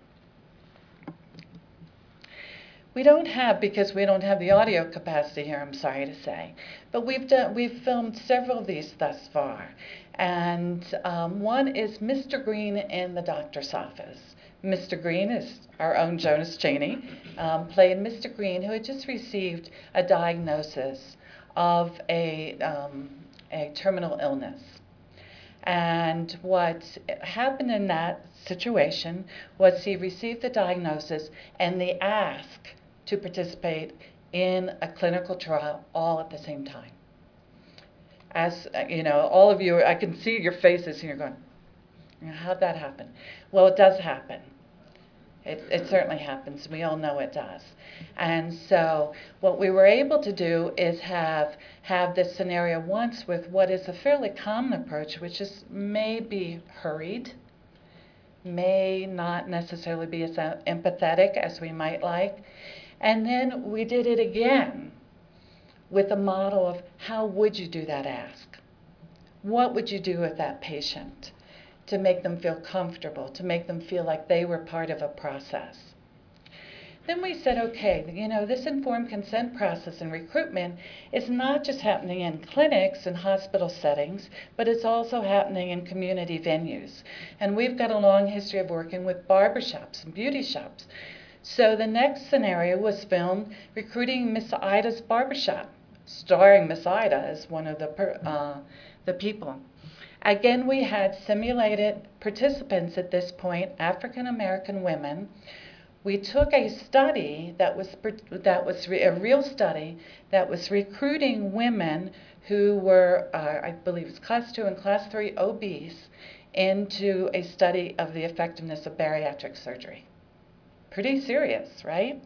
Speaker 1: We don't have, because we don't have the audio capacity here, I'm sorry to say, but we've done, we've filmed several of these thus far. And um, one is Mister Green in the doctor's office. Mister Green is our own Jonas Cheney, um, played Mister Green, who had just received a diagnosis of a, um, a terminal illness. And what happened in that situation was he received the diagnosis and the ask to participate in a clinical trial all at the same time. As you know, all of you, I can see your faces and you're going, how'd that happen? Well, it does happen. It, it certainly happens. We all know it does. And so what we were able to do is have, have this scenario once with what is a fairly common approach, which is maybe hurried, may not necessarily be as empathetic as we might like. And then we did it again with a model of how would you do that ask? What would you do with that patient to make them feel comfortable, to make them feel like they were part of a process? Then we said, okay, you know, this informed consent process and recruitment is not just happening in clinics and hospital settings, but it's also happening in community venues. And we've got a long history of working with barbershops and beauty shops. So the next scenario was filmed recruiting Miss Ida's barbershop, starring Miss Ida as one of the, per, uh, the people. Again, we had simulated participants at this point, African American women. We took a study that was, that was re, a real study that was recruiting women who were, uh, I believe it's class two and class three obese, into a study of the effectiveness of bariatric surgery. Pretty serious, right?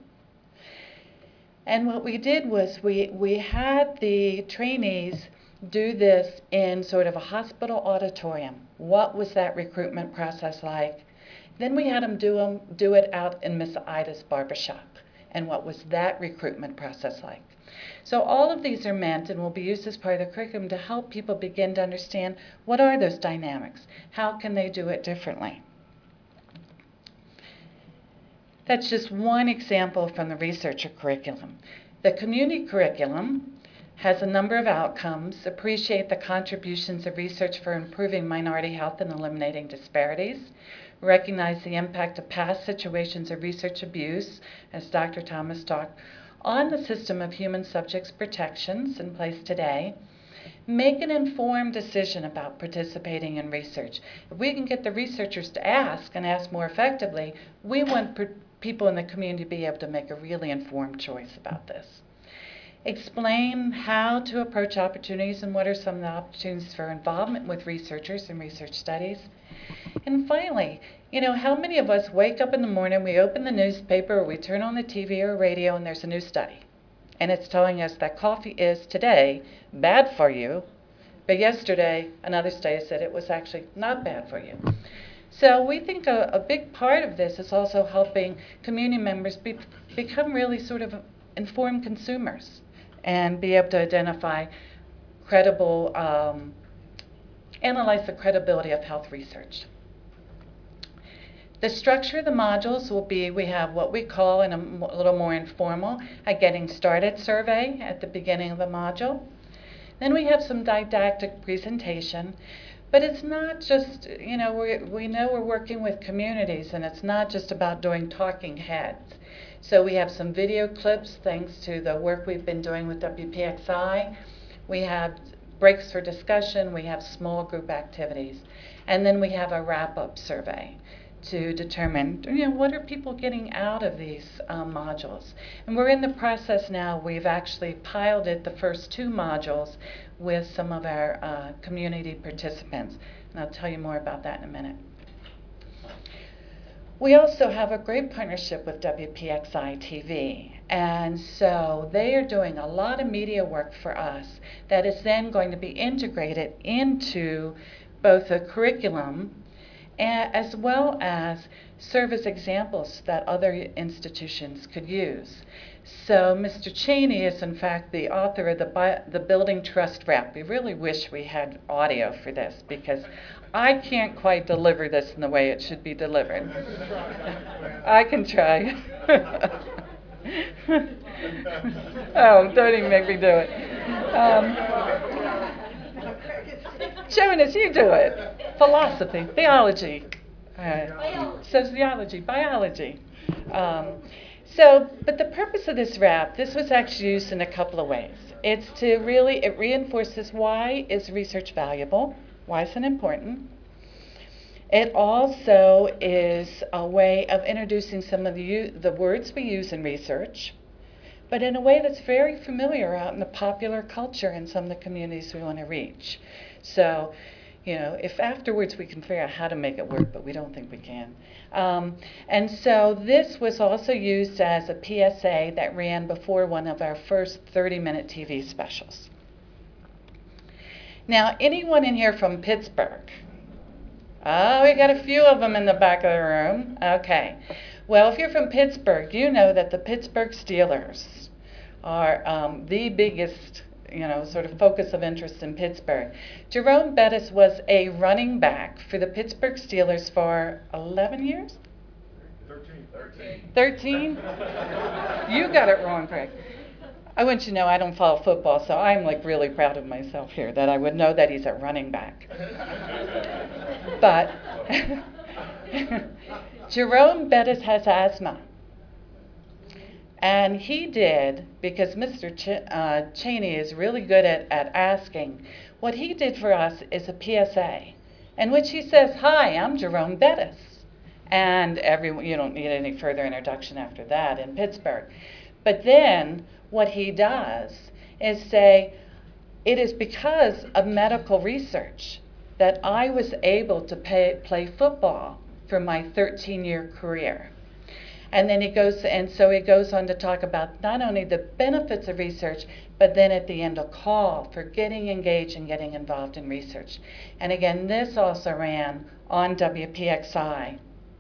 Speaker 1: And what we did was we, we had the trainees do this in sort of a hospital auditorium. What was that recruitment process like? Then we had them do, them do it out in Miss Ida's barbershop. And what was that recruitment process like? So all of these are meant and will be used as part of the curriculum to help people begin to understand what are those dynamics? How can they do it differently? That's just one example from the researcher curriculum. The community curriculum has a number of outcomes: appreciate the contributions of research for improving minority health and eliminating disparities, recognize the impact of past situations of research abuse, as Doctor Thomas talked, on the system of human subjects protections in place today, make an informed decision about participating in research. If we can get the researchers to ask and ask more effectively, we want people in the community to be able to make a really informed choice about this. Explain how to approach opportunities and what are some of the opportunities for involvement with researchers and research studies. And finally, you know, how many of us wake up in the morning, we open the newspaper, or we turn on the T V or radio, and there's a new study. And it's telling us that coffee is today bad for you, but yesterday another study said it was actually not bad for you. So we think a, a big part of this is also helping community members be, become really sort of informed consumers and be able to identify credible, um, analyze the credibility of health research. The structure of the modules will be, we have what we call, in a m- little more informal, a getting started survey at the beginning of the module. Then we have some didactic presentation, but it's not just, you know, we, we know we're working with communities, and it's not just about doing talking heads. So we have some video clips thanks to the work we've been doing with W P X I. We have breaks for discussion, we have small group activities, and then we have a wrap-up survey to determine, you know, what are people getting out of these um, modules. And we're in the process now, we've actually piloted the first two modules with some of our uh, community participants, and I'll tell you more about that in a minute. We also have a great partnership with W P X I T V, and so they are doing a lot of media work for us that is then going to be integrated into both the curriculum as well as serve as examples that other institutions could use. So Mister Cheney is in fact the author of the, Bi- the Building Trust Wrap. We really wish we had audio for this because I can't quite deliver this in the way it should be delivered. I can try. Oh, don't even make me do it. Um, Jonas, you do it. Philosophy, theology, uh, sociology, biology. Um, so, but the purpose of this wrap, this was actually used in a couple of ways. It's to really, it reinforces why is research valuable, why is it important. It also is a way of introducing some of the, the words we use in research, but in a way that's very familiar out in the popular culture in some of the communities we want to reach. So, you know, if afterwards we can figure out how to make it work, but we don't think we can. Um, and so this was also used as a P S A that ran before one of our first thirty-minute T V specials. Now, anyone in here from Pittsburgh? Oh, we got a few of them in the back of the room. Okay. Well, if you're from Pittsburgh, you know that the Pittsburgh Steelers are um, the biggest, you know, sort of focus of interest in Pittsburgh. Jerome Bettis was a running back for the Pittsburgh Steelers for eleven years?
Speaker 2: thirteen. thirteen.
Speaker 1: thirteen? You got it wrong, Craig. I want you to know I don't follow football, so I'm like really proud of myself here that I would know that he's a running back. But Jerome Bettis has asthma. And he did, because Mister Ch- uh, Cheney is really good at, at asking, what he did for us is a P S A, in which he says, hi, I'm Jerome Bettis. And everyone, you don't need any further introduction after that in Pittsburgh. But then what he does is say, it is because of medical research that I was able to pay, play football for my thirteen-year career. And then he goes, and so he goes on to talk about not only the benefits of research, but then at the end a call for getting engaged and getting involved in research. And again, this also ran on W P X I.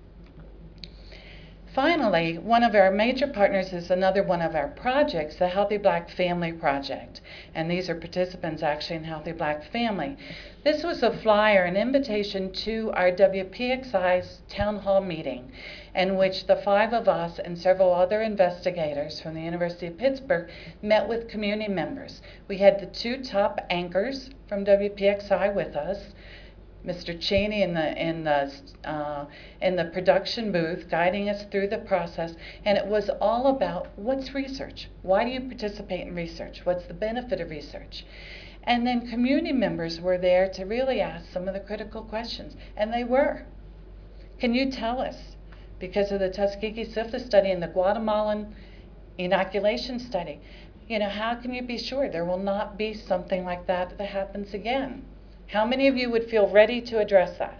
Speaker 1: Finally, one of our major partners is another one of our projects, the Healthy Black Family Project. And these are participants actually in Healthy Black Family. This was a flyer, an invitation to our W P X I's town hall meeting, in which the five of us and several other investigators from the University of Pittsburgh met with community members. We had the two top anchors from W P X I with us, Mister Cheney in the in the uh, in the production booth, guiding us through the process, and it was all about what's research? Why do you participate in research? What's the benefit of research? And then community members were there to really ask some of the critical questions, and they were. Can you tell us, because of the Tuskegee syphilis study and the Guatemalan inoculation study, you know, how can you be sure there will not be something like that that happens again? How many of you would feel ready to address that?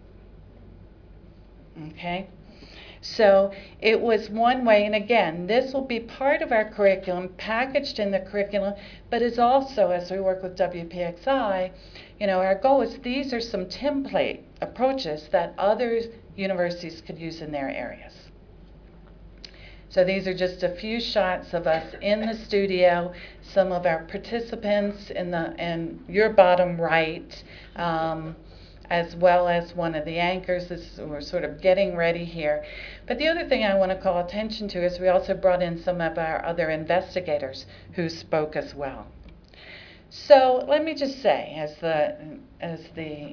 Speaker 1: Okay. So it was one way, and again, this will be part of our curriculum, packaged in the curriculum, but is also, as we work with W P X I, you know, our goal is these are some template approaches that other universities could use in their areas. So these are just a few shots of us in the studio, some of our participants in the in your bottom right, um, as well as one of the anchors. This, we're sort of getting ready here. But the other thing I want to call attention to is we also brought in some of our other investigators who spoke as well. So let me just say, as the as the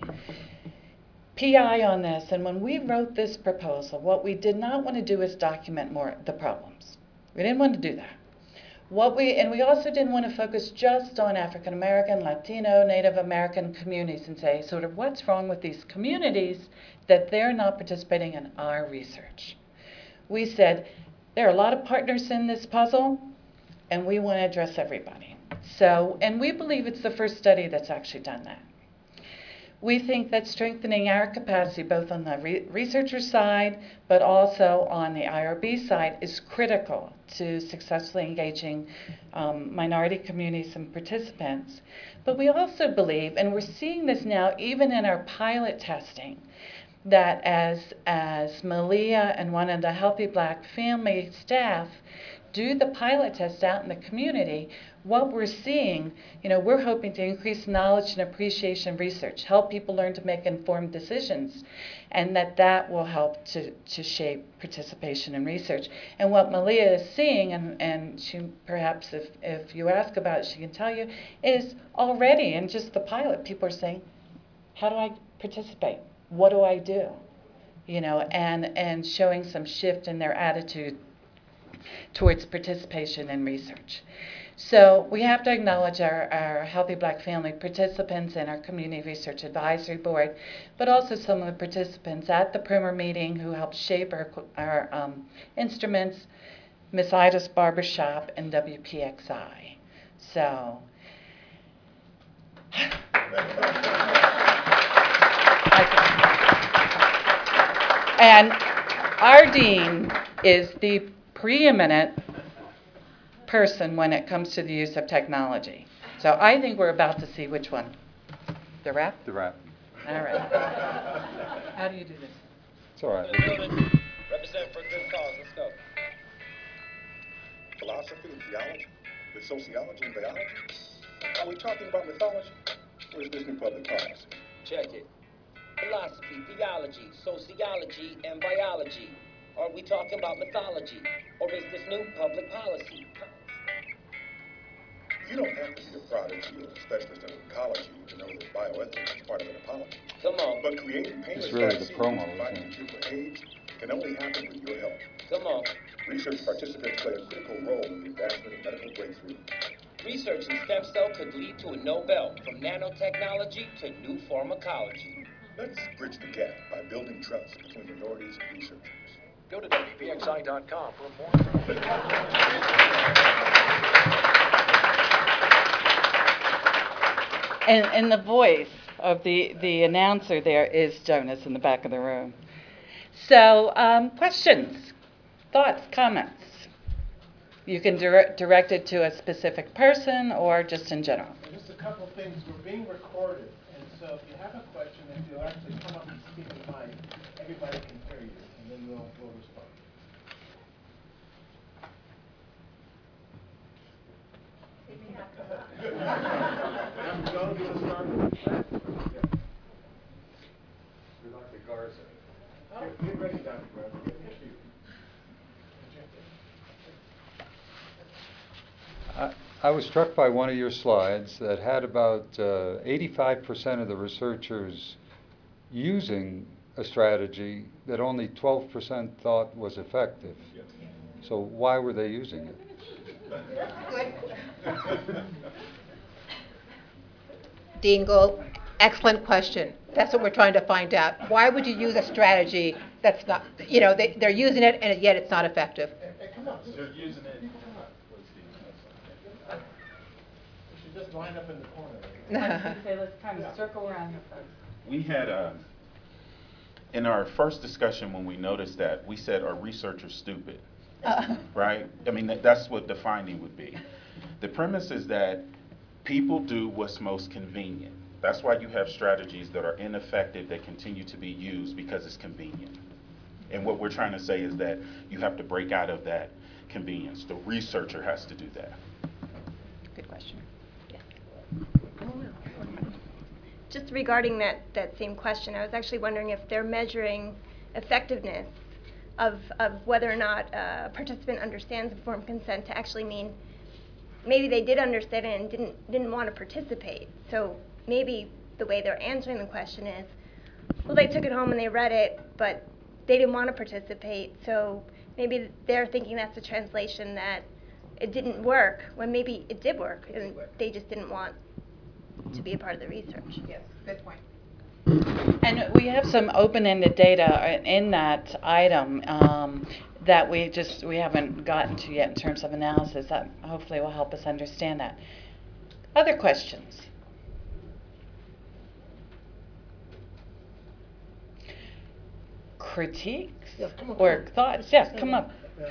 Speaker 1: P I on this, and when we wrote this proposal, what we did not want to do is document more the problems. We didn't want to do that. What we and we also didn't want to focus just on African American, Latino, Native American communities and say sort of what's wrong with these communities that they're not participating in our research. We said there are a lot of partners in this puzzle, and we want to address everybody. So, and we believe it's the first study that's actually done that. We think that strengthening our capacity, both on the re researcher side, but also on the I R B side, is critical to successfully engaging um, minority communities and participants. But we also believe, and we're seeing this now even in our pilot testing, that as, as Malia and one of the Healthy Black Family staff do the pilot test out in the community, what we're seeing, you know, we're hoping to increase knowledge and appreciation research, help people learn to make informed decisions, and that that will help to, to shape participation in research. And what Malia is seeing, and, and she perhaps if, if you ask about it, she can tell you, is already in just the pilot, people are saying, how do I participate? What do I do? You know, and, and showing some shift in their attitude towards participation in research. So we have to acknowledge our, our Healthy Black Family participants and our Community Research Advisory Board, but also some of the participants at the Primer meeting who helped shape our, our um, instruments, Miss Ida's Barbershop, and W P X I. So, and our dean is the preeminent person when it comes to the use of technology. So I think we're about to see which one. The rap?
Speaker 6: The rap.
Speaker 1: All right. How do you do this?
Speaker 6: It's all right.
Speaker 7: Represent for a good cause. Let's go.
Speaker 8: Philosophy and theology, with sociology and biology. Are we talking about mythology, or is this new public policy?
Speaker 7: Check it. Philosophy, theology, sociology, and biology. Are we talking about mythology, or is this new public policy?
Speaker 8: You don't have to be a prodigy or a specialist in oncology to know that bioethics is part of an apology.
Speaker 7: Come on.
Speaker 8: But creating painless
Speaker 6: It's really the
Speaker 8: vaccines
Speaker 6: promo,
Speaker 8: and fighting
Speaker 6: isn't
Speaker 8: the cure for AIDS can only happen with your help.
Speaker 7: Come on.
Speaker 8: Research participants play a critical role in the advancement of medical breakthrough.
Speaker 7: Research in stem cell could lead to a Nobel, from nanotechnology to new pharmacology.
Speaker 8: Let's bridge the gap by building trust between minorities and researchers.
Speaker 9: Go to W P X I dot com for more information.
Speaker 1: And, and the voice of the, the announcer there is Jonas in the back of the room. So um, questions, thoughts, comments? You can direct, direct it to a specific person or just in general.
Speaker 2: Just a couple things. We're being recorded, and so if you have a question, if you'll actually come up and speak in mic, everybody can hear you, and then we'll, we'll respond. Joe, do you want to start?
Speaker 6: We like the Garza.
Speaker 2: Get, get ready, Doctor Brown. Get ready.
Speaker 6: I, I was struck by one of your slides that had about uh, eighty-five percent of the researchers using a strategy that only twelve percent thought was effective. So why were they using it?
Speaker 5: Dean Gould, excellent question. That's what we're trying to find out. Why would you use a strategy that's not, you know, they, they're using it and yet it's not effective?
Speaker 2: Hey, come on. They're using it. People come up. You should just line up in the corner.
Speaker 1: Say, let's kind of circle around here first.
Speaker 4: We had, uh, in our first discussion when we noticed that, we said, are researchers stupid?
Speaker 5: Uh,
Speaker 4: Right? I mean, that, that's what the finding would be. The premise is that people do what's most convenient. That's why you have strategies that are ineffective that continue to be used because it's convenient. And what we're trying to say is that you have to break out of that convenience. The researcher has to do that.
Speaker 5: Good question. Yes.
Speaker 10: Just regarding that, that same question, I was actually wondering if they're measuring effectiveness of, of whether or not a participant understands informed consent to actually mean maybe they did understand it and didn't, didn't want to participate. So maybe the way they're answering the question is, well, they took it home and they read it, but they didn't want to participate. So maybe they're thinking that's a translation that it didn't work, when maybe it did work, and they just didn't want to be a part of the research.
Speaker 5: Yes, good point.
Speaker 1: And we have some open-ended data in that item um, that we just we haven't gotten to yet in terms of analysis. That hopefully will help us understand that. Other questions? Critiques
Speaker 2: Yeah, come on,
Speaker 1: or
Speaker 2: come on.
Speaker 1: thoughts? Yeah, come up.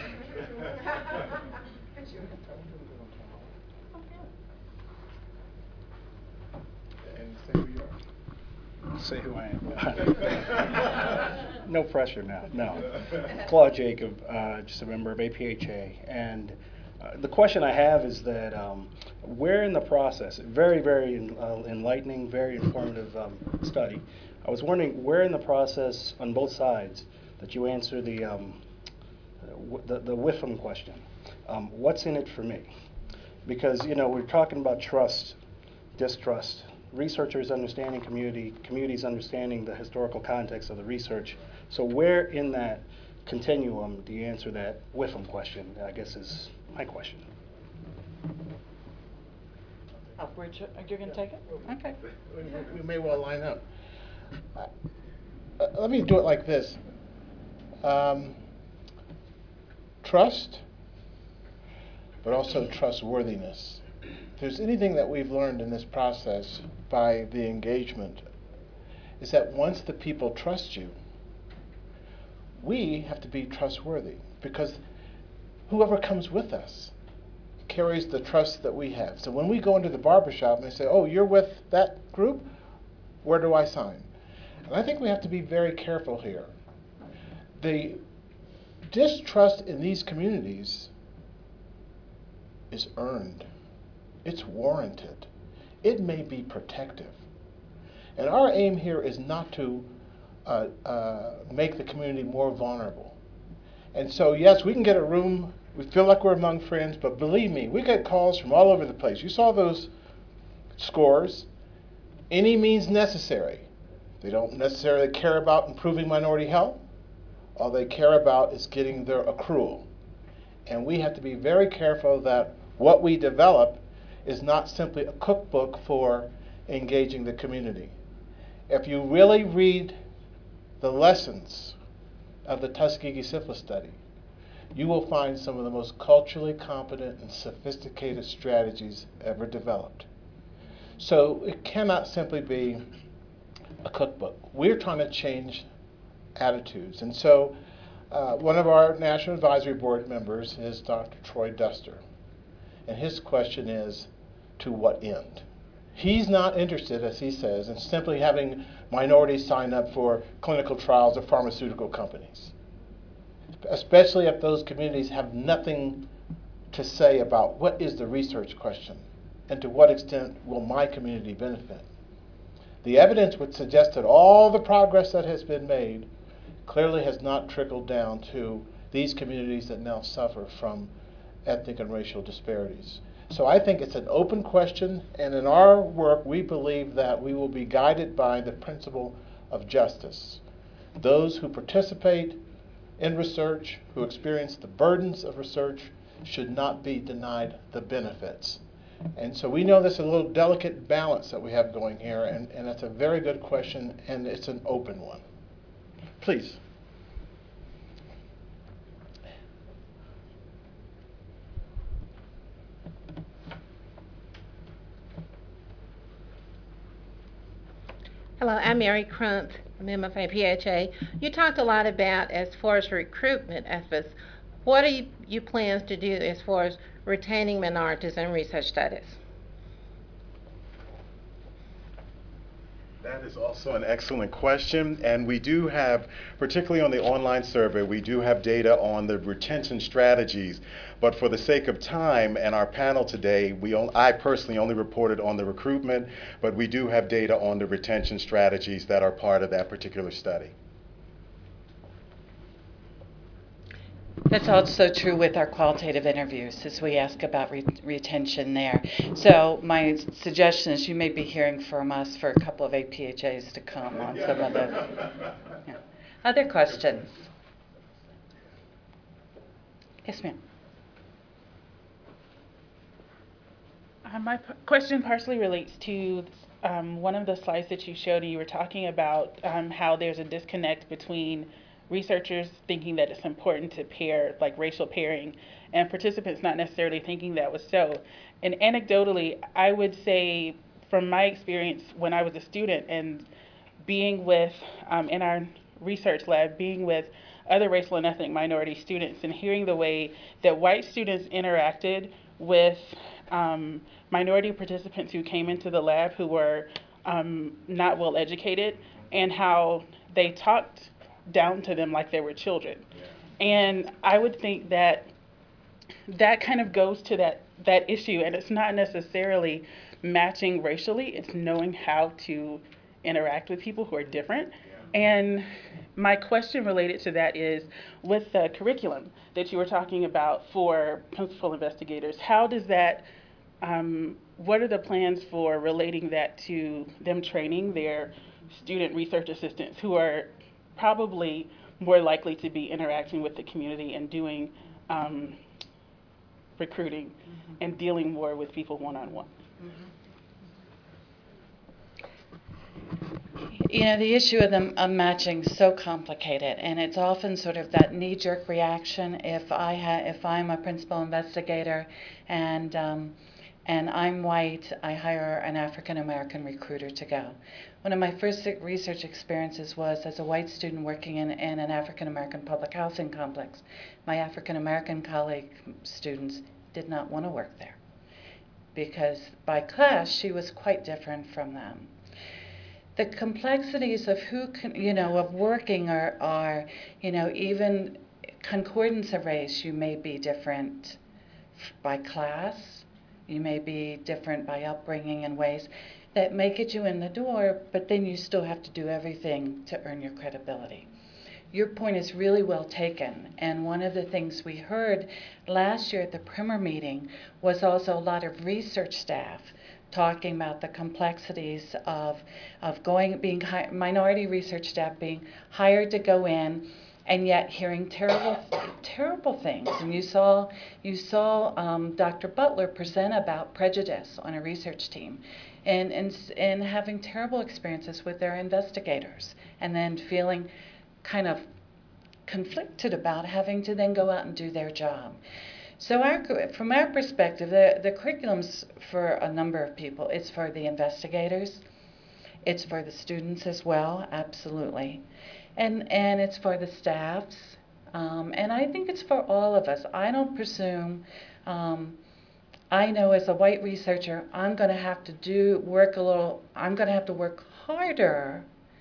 Speaker 2: And say who you are.
Speaker 11: Say who I am. No pressure now, no. Claude Jacob, uh, just a member of A P H A. And uh, the question I have is that um, where in the process, very, very en- uh, enlightening, very informative um, study. I was wondering where in the process on both sides that you answer the, um, w- the, the W I F M question. Um, what's in it for me? Because, you know, we're talking about trust, distrust, researchers understanding community, communities understanding the historical context of the research. So where in that continuum do you answer that W I F M question, I guess is my question.
Speaker 1: Oh, Richard, you're going to take it? Okay.
Speaker 2: We, we may well line up. Uh, uh, let me do it like this. Um, trust, but also trustworthiness. If there's anything that we've learned in this process by the engagement, is that once the people trust you, we have to be trustworthy, because whoever comes with us carries the trust that we have. So when we go into the barbershop and they say, oh, you're with that group, where do I sign? And I think we have to be very careful here. The distrust in these communities is earned. It's warranted. It may be protective. And our aim here is not to uh, uh, make the community more vulnerable. And so, yes, we can get a room, we feel like we're among friends, but believe me, we get calls from all over the place. You saw those scores. Any means necessary. They don't necessarily care about improving minority health. All they care about is getting their accrual. And we have to be very careful that what we develop is not simply a cookbook for engaging the community. If you really read the lessons of the Tuskegee syphilis study, you will find some of the most culturally competent and sophisticated strategies ever developed. So it cannot simply be a cookbook. We're trying to change attitudes. And so uh, one of our National Advisory Board members is Doctor Troy Duster. And his question is, to what end? He's not interested, as he says, in simply having minorities sign up for clinical trials of pharmaceutical companies, especially if those communities have nothing to say about what is the research question and to what extent will my community benefit. The evidence would suggest that all the progress that has been made clearly has not trickled down to these communities that now suffer from ethnic and racial disparities. So I think it's an open question, and in our work we believe that we will be guided by the principle of justice. Those who participate in research, who experience the burdens of research, should not be denied the benefits. And so we know there's a little delicate balance that we have going here, and, and it's a very good question, and it's an open one. Please.
Speaker 12: Hello, I'm Mary Crump, a member of A P H A. You talked a lot about as far as recruitment efforts. What are you, you plans to do as far as retaining minorities in research studies?
Speaker 3: That is also an excellent question, and we do have, particularly on the online survey, we do have data on the retention strategies, but for the sake of time and our panel today, we on, I personally only reported on the recruitment, but we do have data on the retention strategies that are part of that particular study.
Speaker 1: That's also true with our qualitative interviews, as we ask about re retention there. So my suggestion is you may be hearing from us for a couple of A P H As to come on some of this. Yeah. Other questions? Yes, ma'am.
Speaker 13: Uh, my p question partially relates to um, one of the slides that you showed. You were talking about um, how there's a disconnect between researchers thinking that it's important to pair, like racial pairing, and participants not necessarily thinking that was so. And anecdotally, I would say from my experience when I was a student and being with, um, in our research lab, being with other racial and ethnic minority students and hearing the way that white students interacted with um, minority participants who came into the lab who were um, not well educated, and how they talked down to them like they were children. Yeah. And I would think that that kind of goes to that, that issue, and it's not necessarily matching racially, it's knowing how to interact with people who are different. Yeah. And my question related to that is, with the curriculum that you were talking about for principal investigators, how does that, um, what are the plans for relating that to them training their student research assistants who are probably more likely to be interacting with the community and doing um, recruiting mm-hmm. and dealing more with people one-on-one?
Speaker 1: Mm-hmm. You know, the issue of them of matching is so complicated, and it's often sort of that knee-jerk reaction. If I ha if I'm a principal investigator and um, and I'm white, I hire an African-American recruiter to go. One of my first research experiences was as a white student working in, in an African-American public housing complex. My African-American colleague students did not want to work there because by class she was quite different from them. The complexities of who can, you know, of working are, are, you know, even concordance of race, you may be different by class, you may be different by upbringing in ways that may get you in the door, but then you still have to do everything to earn your credibility. Your point is really well taken, and one of the things we heard last year at the Primer meeting was also a lot of research staff talking about the complexities of, of going, being hi minority research staff being hired to go in, and yet hearing terrible, terrible things. And you saw, you saw um, Doctor Butler present about prejudice on a research team, and, and, and having terrible experiences with their investigators, and then feeling kind of conflicted about having to then go out and do their job. So our, from our perspective, the, the curriculum's for a number of people. It's for the investigators, it's for the students as well, absolutely. And, and it's for the staffs, um, and I think it's for all of us. I don't presume, um, I know as a white researcher, I'm going to have to do work a little, I'm going to have to work harder,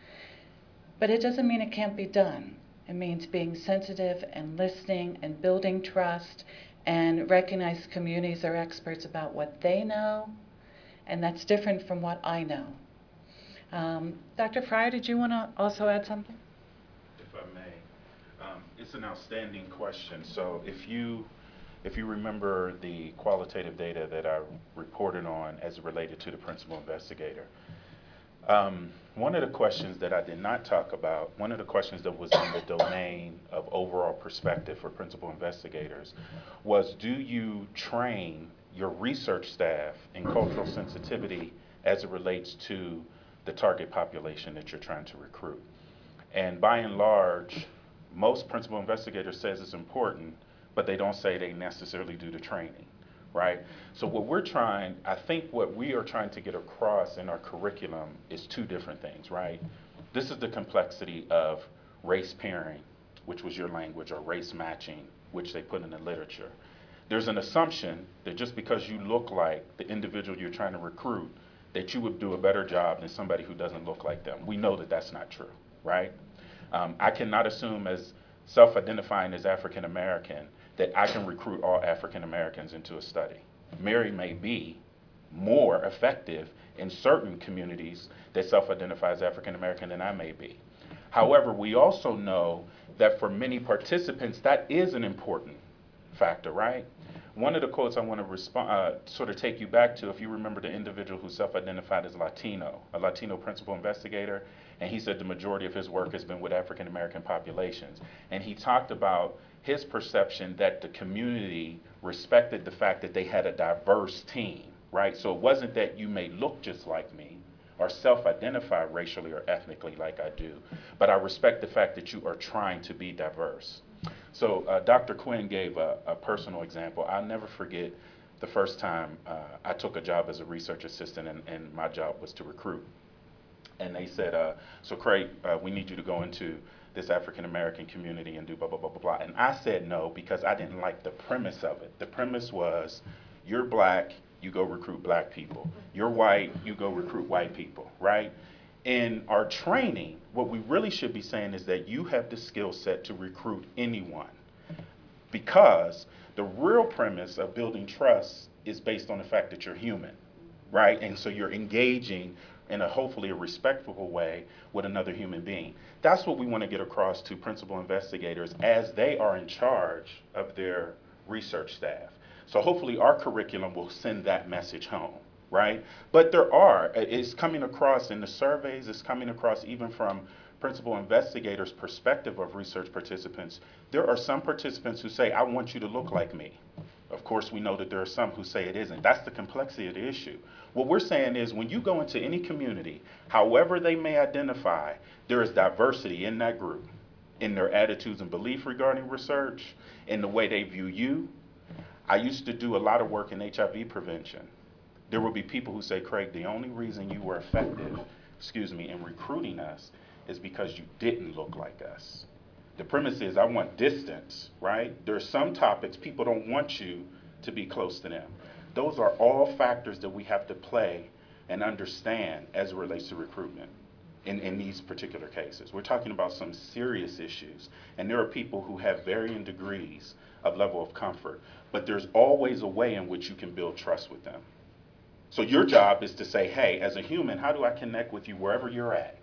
Speaker 1: but it doesn't mean it can't be done. It means being sensitive and listening and building trust and recognize communities are experts about what they know, and that's different from what I know. Um, Doctor Fryer, did you want to also add something?
Speaker 4: If I may. Um, it's an outstanding question. So if you If you remember the qualitative data that I reported on as it related to the principal investigator, um, one of the questions that I did not talk about, one of the questions that was in the domain of overall perspective for principal investigators was, do you train your research staff in cultural sensitivity as it relates to the target population that you're trying to recruit? And by and large, most principal investigators says it's important, but they don't say they necessarily do the training, right? So what we're trying, I think what we are trying to get across in our curriculum is two different things, right? This is the complexity of race pairing, which was your language, or race matching, which they put in the literature. There's an assumption that just because you look like the individual you're trying to recruit, that you would do a better job than somebody who doesn't look like them. We know that that's not true, right? Um, I cannot assume as self-identifying as African American that I can recruit all African Americans into a study. Mary may be more effective in certain communities that self-identify as African American than I may be. However, we also know that for many participants, that is an important factor, right? One of the quotes I want to respond, uh, sort of take you back to, if you remember the individual who self-identified as Latino, a Latino principal investigator, and he said the majority of his work has been with African American populations. And he talked about his perception that the community respected the fact that they had a diverse team, right? So it wasn't that you may look just like me or self-identify racially or ethnically like I do, but I respect the fact that you are trying to be diverse. So uh, Doctor Quinn gave a, a personal example. I'll never forget the first time uh, I took a job as a research assistant, and, and my job was to recruit. And they said, uh, so Craig, uh, we need you to go into this African American community and do blah, blah, blah, blah, blah. And I said no because I didn't like the premise of it. The premise was, you're black, you go recruit black people. You're white, you go recruit white people, right? In our training, what we really should be saying is that you have the skill set to recruit anyone, because the real premise of building trust is based on the fact that you're human, right? And so you're engaging in a hopefully a respectful way with another human being. That's what we want to get across to principal investigators as they are in charge of their research staff. So hopefully our curriculum will send that message home, right? But there are, it's coming across in the surveys, it's coming across even from principal investigators' perspective of research participants. There are some participants who say, I want you to look like me. Of course, we know that there are some who say it isn't. That's the complexity of the issue. What we're saying is when you go into any community, however they may identify, there is diversity in that group, in their attitudes and belief regarding research, in the way they view you. I used to do a lot of work in H I V prevention. There will be people who say, Craig, the only reason you were effective, excuse me, in recruiting us is because you didn't look like us. The premise is I want distance, right? There are some topics people don't want you to be close to them. Those are all factors that we have to play and understand as it relates to recruitment in, in these particular cases. We're talking about some serious issues, and there are people who have varying degrees of level of comfort, but there's always a way in which you can build trust with them. So your job is to say, hey, as a human, how do I connect with you wherever you're at?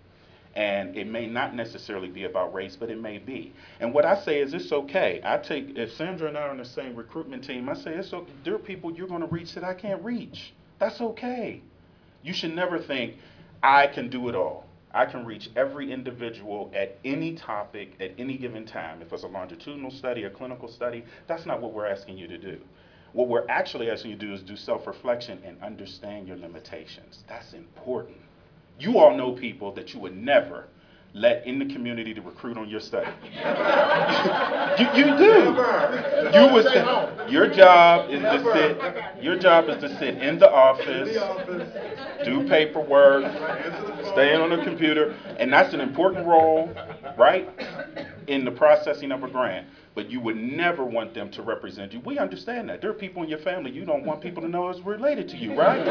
Speaker 4: And it may not necessarily be about race, but it may be. And what I say is it's okay. I take, if Sandra and I are on the same recruitment team, I say it's okay. There are people you're going to reach that I can't reach. That's okay. You should never think, I can do it all. I can reach every individual at any topic at any given time. If it's a longitudinal study, a clinical study, that's not what we're asking you to do. What we're actually asking you to do is do self-reflection and understand your limitations. That's important. You all know people that you would never let in the community to recruit on your study. you, you do. You would say, your job is to sit, your job is to sit in the office, do paperwork, stay on the computer, and that's an important role, right, in the processing of a grant. But you would never want them to represent you. We understand that. There are people in your family you don't want people to know is related to you, right?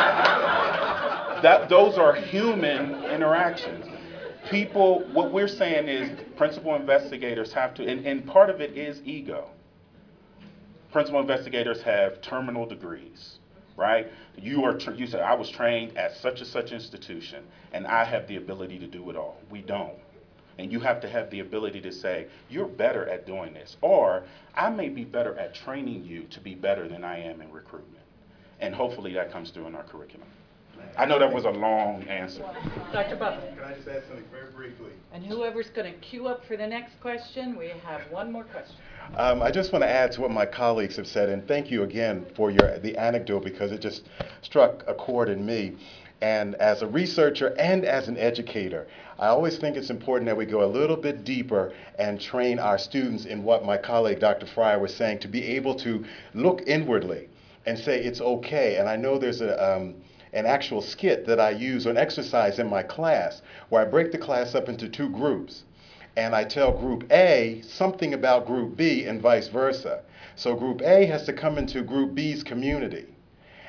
Speaker 4: that those are human interactions. People, what we're saying is principal investigators have to, and, and part of it is ego. Principal investigators have terminal degrees, right? You are, tra- you say, I was trained at such and such institution, and I have the ability to do it all. We don't. And you have to have the ability to say, you're better at doing this. Or, I may be better at training you to be better than I am in recruitment. And hopefully that comes through in our curriculum. I know that was a long answer.
Speaker 1: Doctor Butler.
Speaker 3: Can I just add something very briefly?
Speaker 1: And whoever's going to queue up for the next question, we have one more question.
Speaker 3: Um, I just want to add to what my colleagues have said, and thank you again for your the anecdote, because it just struck a chord in me. And as a researcher and as an educator, I always think it's important that we go a little bit deeper and train our students in what my colleague Doctor Fryer was saying, to be able to look inwardly and say it's okay. And I know there's a um, an actual skit that I use, or an exercise in my class, where I break the class up into two groups. And I tell group A something about group B and vice versa. So group A has to come into group B's community.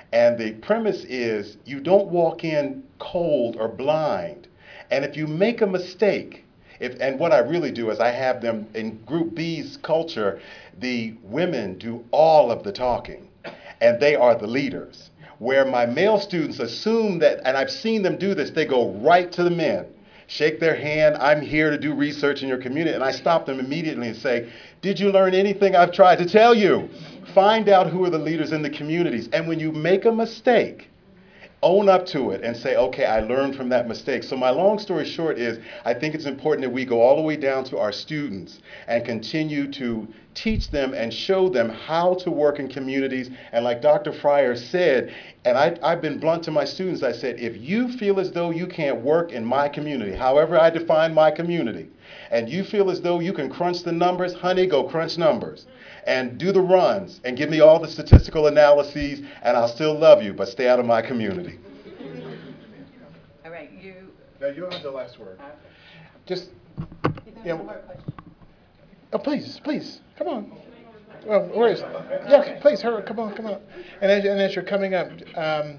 Speaker 3: And the premise is you don't walk in cold or blind. And if you make a mistake, if, and what I really do is I have them in Group B's culture, the women do all of the talking, and they are the leaders. Where my male students assume that, and I've seen them do this, they go right to the men, shake their hand, I'm here to do research in your community, and I stop them immediately and say, did you learn anything I've tried to tell you? Find out who are the leaders in the communities, and when you make a mistake, own up to it and say, okay, I learned from that mistake. So my long story short is, I think it's important that we go all the way down to our students and continue to teach them and show them how to work in communities. And like Doctor Fryer said, and I, I've been blunt to my students, I said, if you feel as though you can't work in my community, however I define my community, and you feel as though you can crunch the numbers, honey, go crunch numbers. And do the runs and give me all the statistical analyses, and I'll still love you, but stay out of my community.
Speaker 1: All right, you.
Speaker 2: Now you have the last word.
Speaker 1: Okay.
Speaker 2: Just,
Speaker 1: You
Speaker 2: you
Speaker 1: have
Speaker 2: know,
Speaker 1: one more question.
Speaker 2: oh, please, please, come on. Well, where is? Yeah, okay, please, hurry, come on, come on. And as, and as you're coming up, um,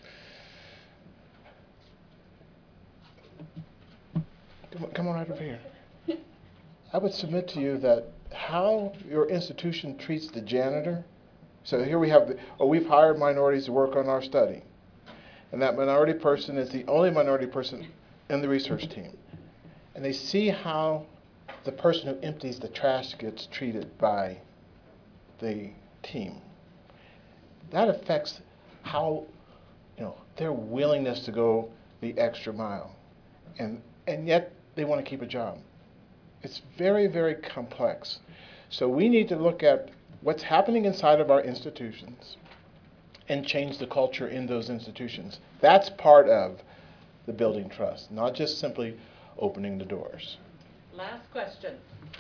Speaker 2: come on, come on right over here. I would submit to you that how your institution treats the janitor. So here we have, the, oh, we've hired minorities to work on our study. And that minority person is the only minority person in the research team. And they see how the person who empties the trash gets treated by the team. That affects how, you know, their willingness to go the extra mile. And, and yet they want to keep a job. It's very, very complex. So we need to look at what's happening inside of our institutions and change the culture in those institutions. That's part of the building trust, not just simply opening the doors.
Speaker 1: Last question.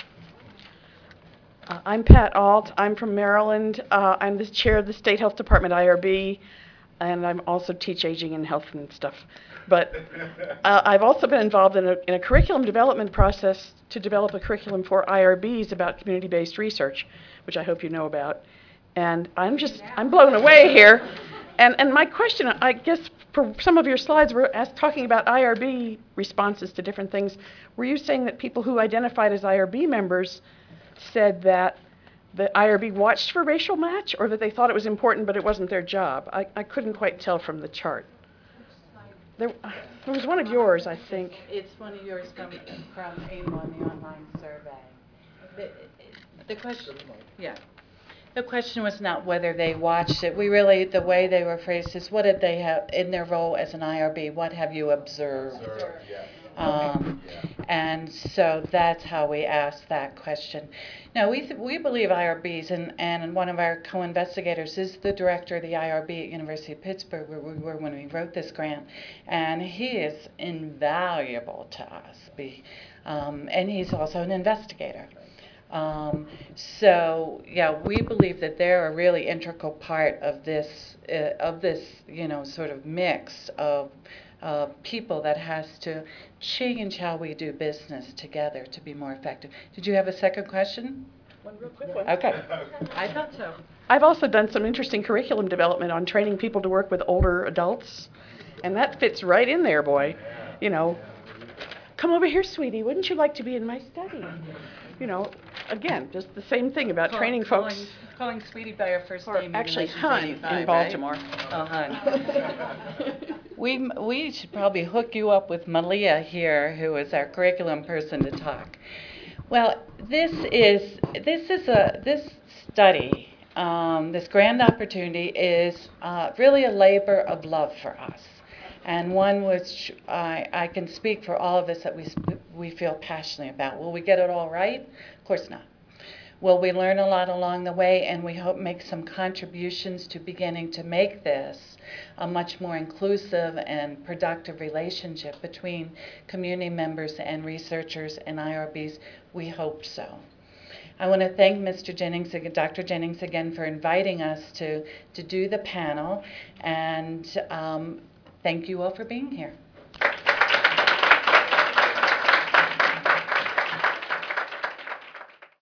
Speaker 14: Uh, I'm Pat Alt. I'm from Maryland. Uh, I'm the chair of the State Health Department I R B, and I'm also teach aging and health and stuff. But uh, I've also been involved in a, in a curriculum development process to develop a curriculum for I R Bs about community-based research, which I hope you know about. And I'm just, I'm blown away here. And, and my question, I guess, for some of your slides were asked, talking about I R B responses to different things. Were you saying that people who identified as I R B members said that the I R B watched for racial match, or that they thought it was important but it wasn't their job? I, I couldn't quite tell from the chart. There, uh, there was one of yours, I think.
Speaker 1: It's one of yours from, from AIM on the online survey. The, the question, yeah. The question was not whether they watched it. We really, the way they were phrased is, what did they have in their role as an I R B? What have you observed?
Speaker 3: Observed, yes.
Speaker 1: Um, and so that's how we asked that question. Now, we, th we believe I R Bs, and, and one of our co-investigators is the director of the I R B at University of Pittsburgh, where we were when we wrote this grant, and he is invaluable to us. Be, um, and he's also an investigator. Um, so, yeah, we believe that they're a really integral part of this, uh, of this, you know, sort of mix of Uh, people that has to change how we do business together to be more effective. Did you have a second question?
Speaker 14: One real quick one.
Speaker 1: Okay. I thought so.
Speaker 14: I've also done some interesting curriculum development on training people to work with older adults, and that fits right in there, boy. You know, come over here, sweetie. Wouldn't you like to be in my study? You know, again, just the same thing about
Speaker 1: Call,
Speaker 14: training
Speaker 1: calling,
Speaker 14: folks.
Speaker 1: Calling Sweetie by her first
Speaker 14: Or
Speaker 1: name.
Speaker 14: actually,
Speaker 1: in
Speaker 14: Hun in Baltimore.
Speaker 1: Right? Oh, Hun. we, we should probably hook you up with Malia here, who is our curriculum person to talk. Well, this is, this is a, this study, um, this grand opportunity is uh, really a labor of love for us. And one which I, I can speak for all of us that we, we feel passionately about. Will we get it all right? Of course not. Will we learn a lot along the way, and we hope make some contributions to beginning to make this a much more inclusive and productive relationship between community members and researchers and I R Bs? We hope so. I want to thank Mister Jennings, Doctor Jennings again for inviting us to, to do the panel, and um, thank you all for being here.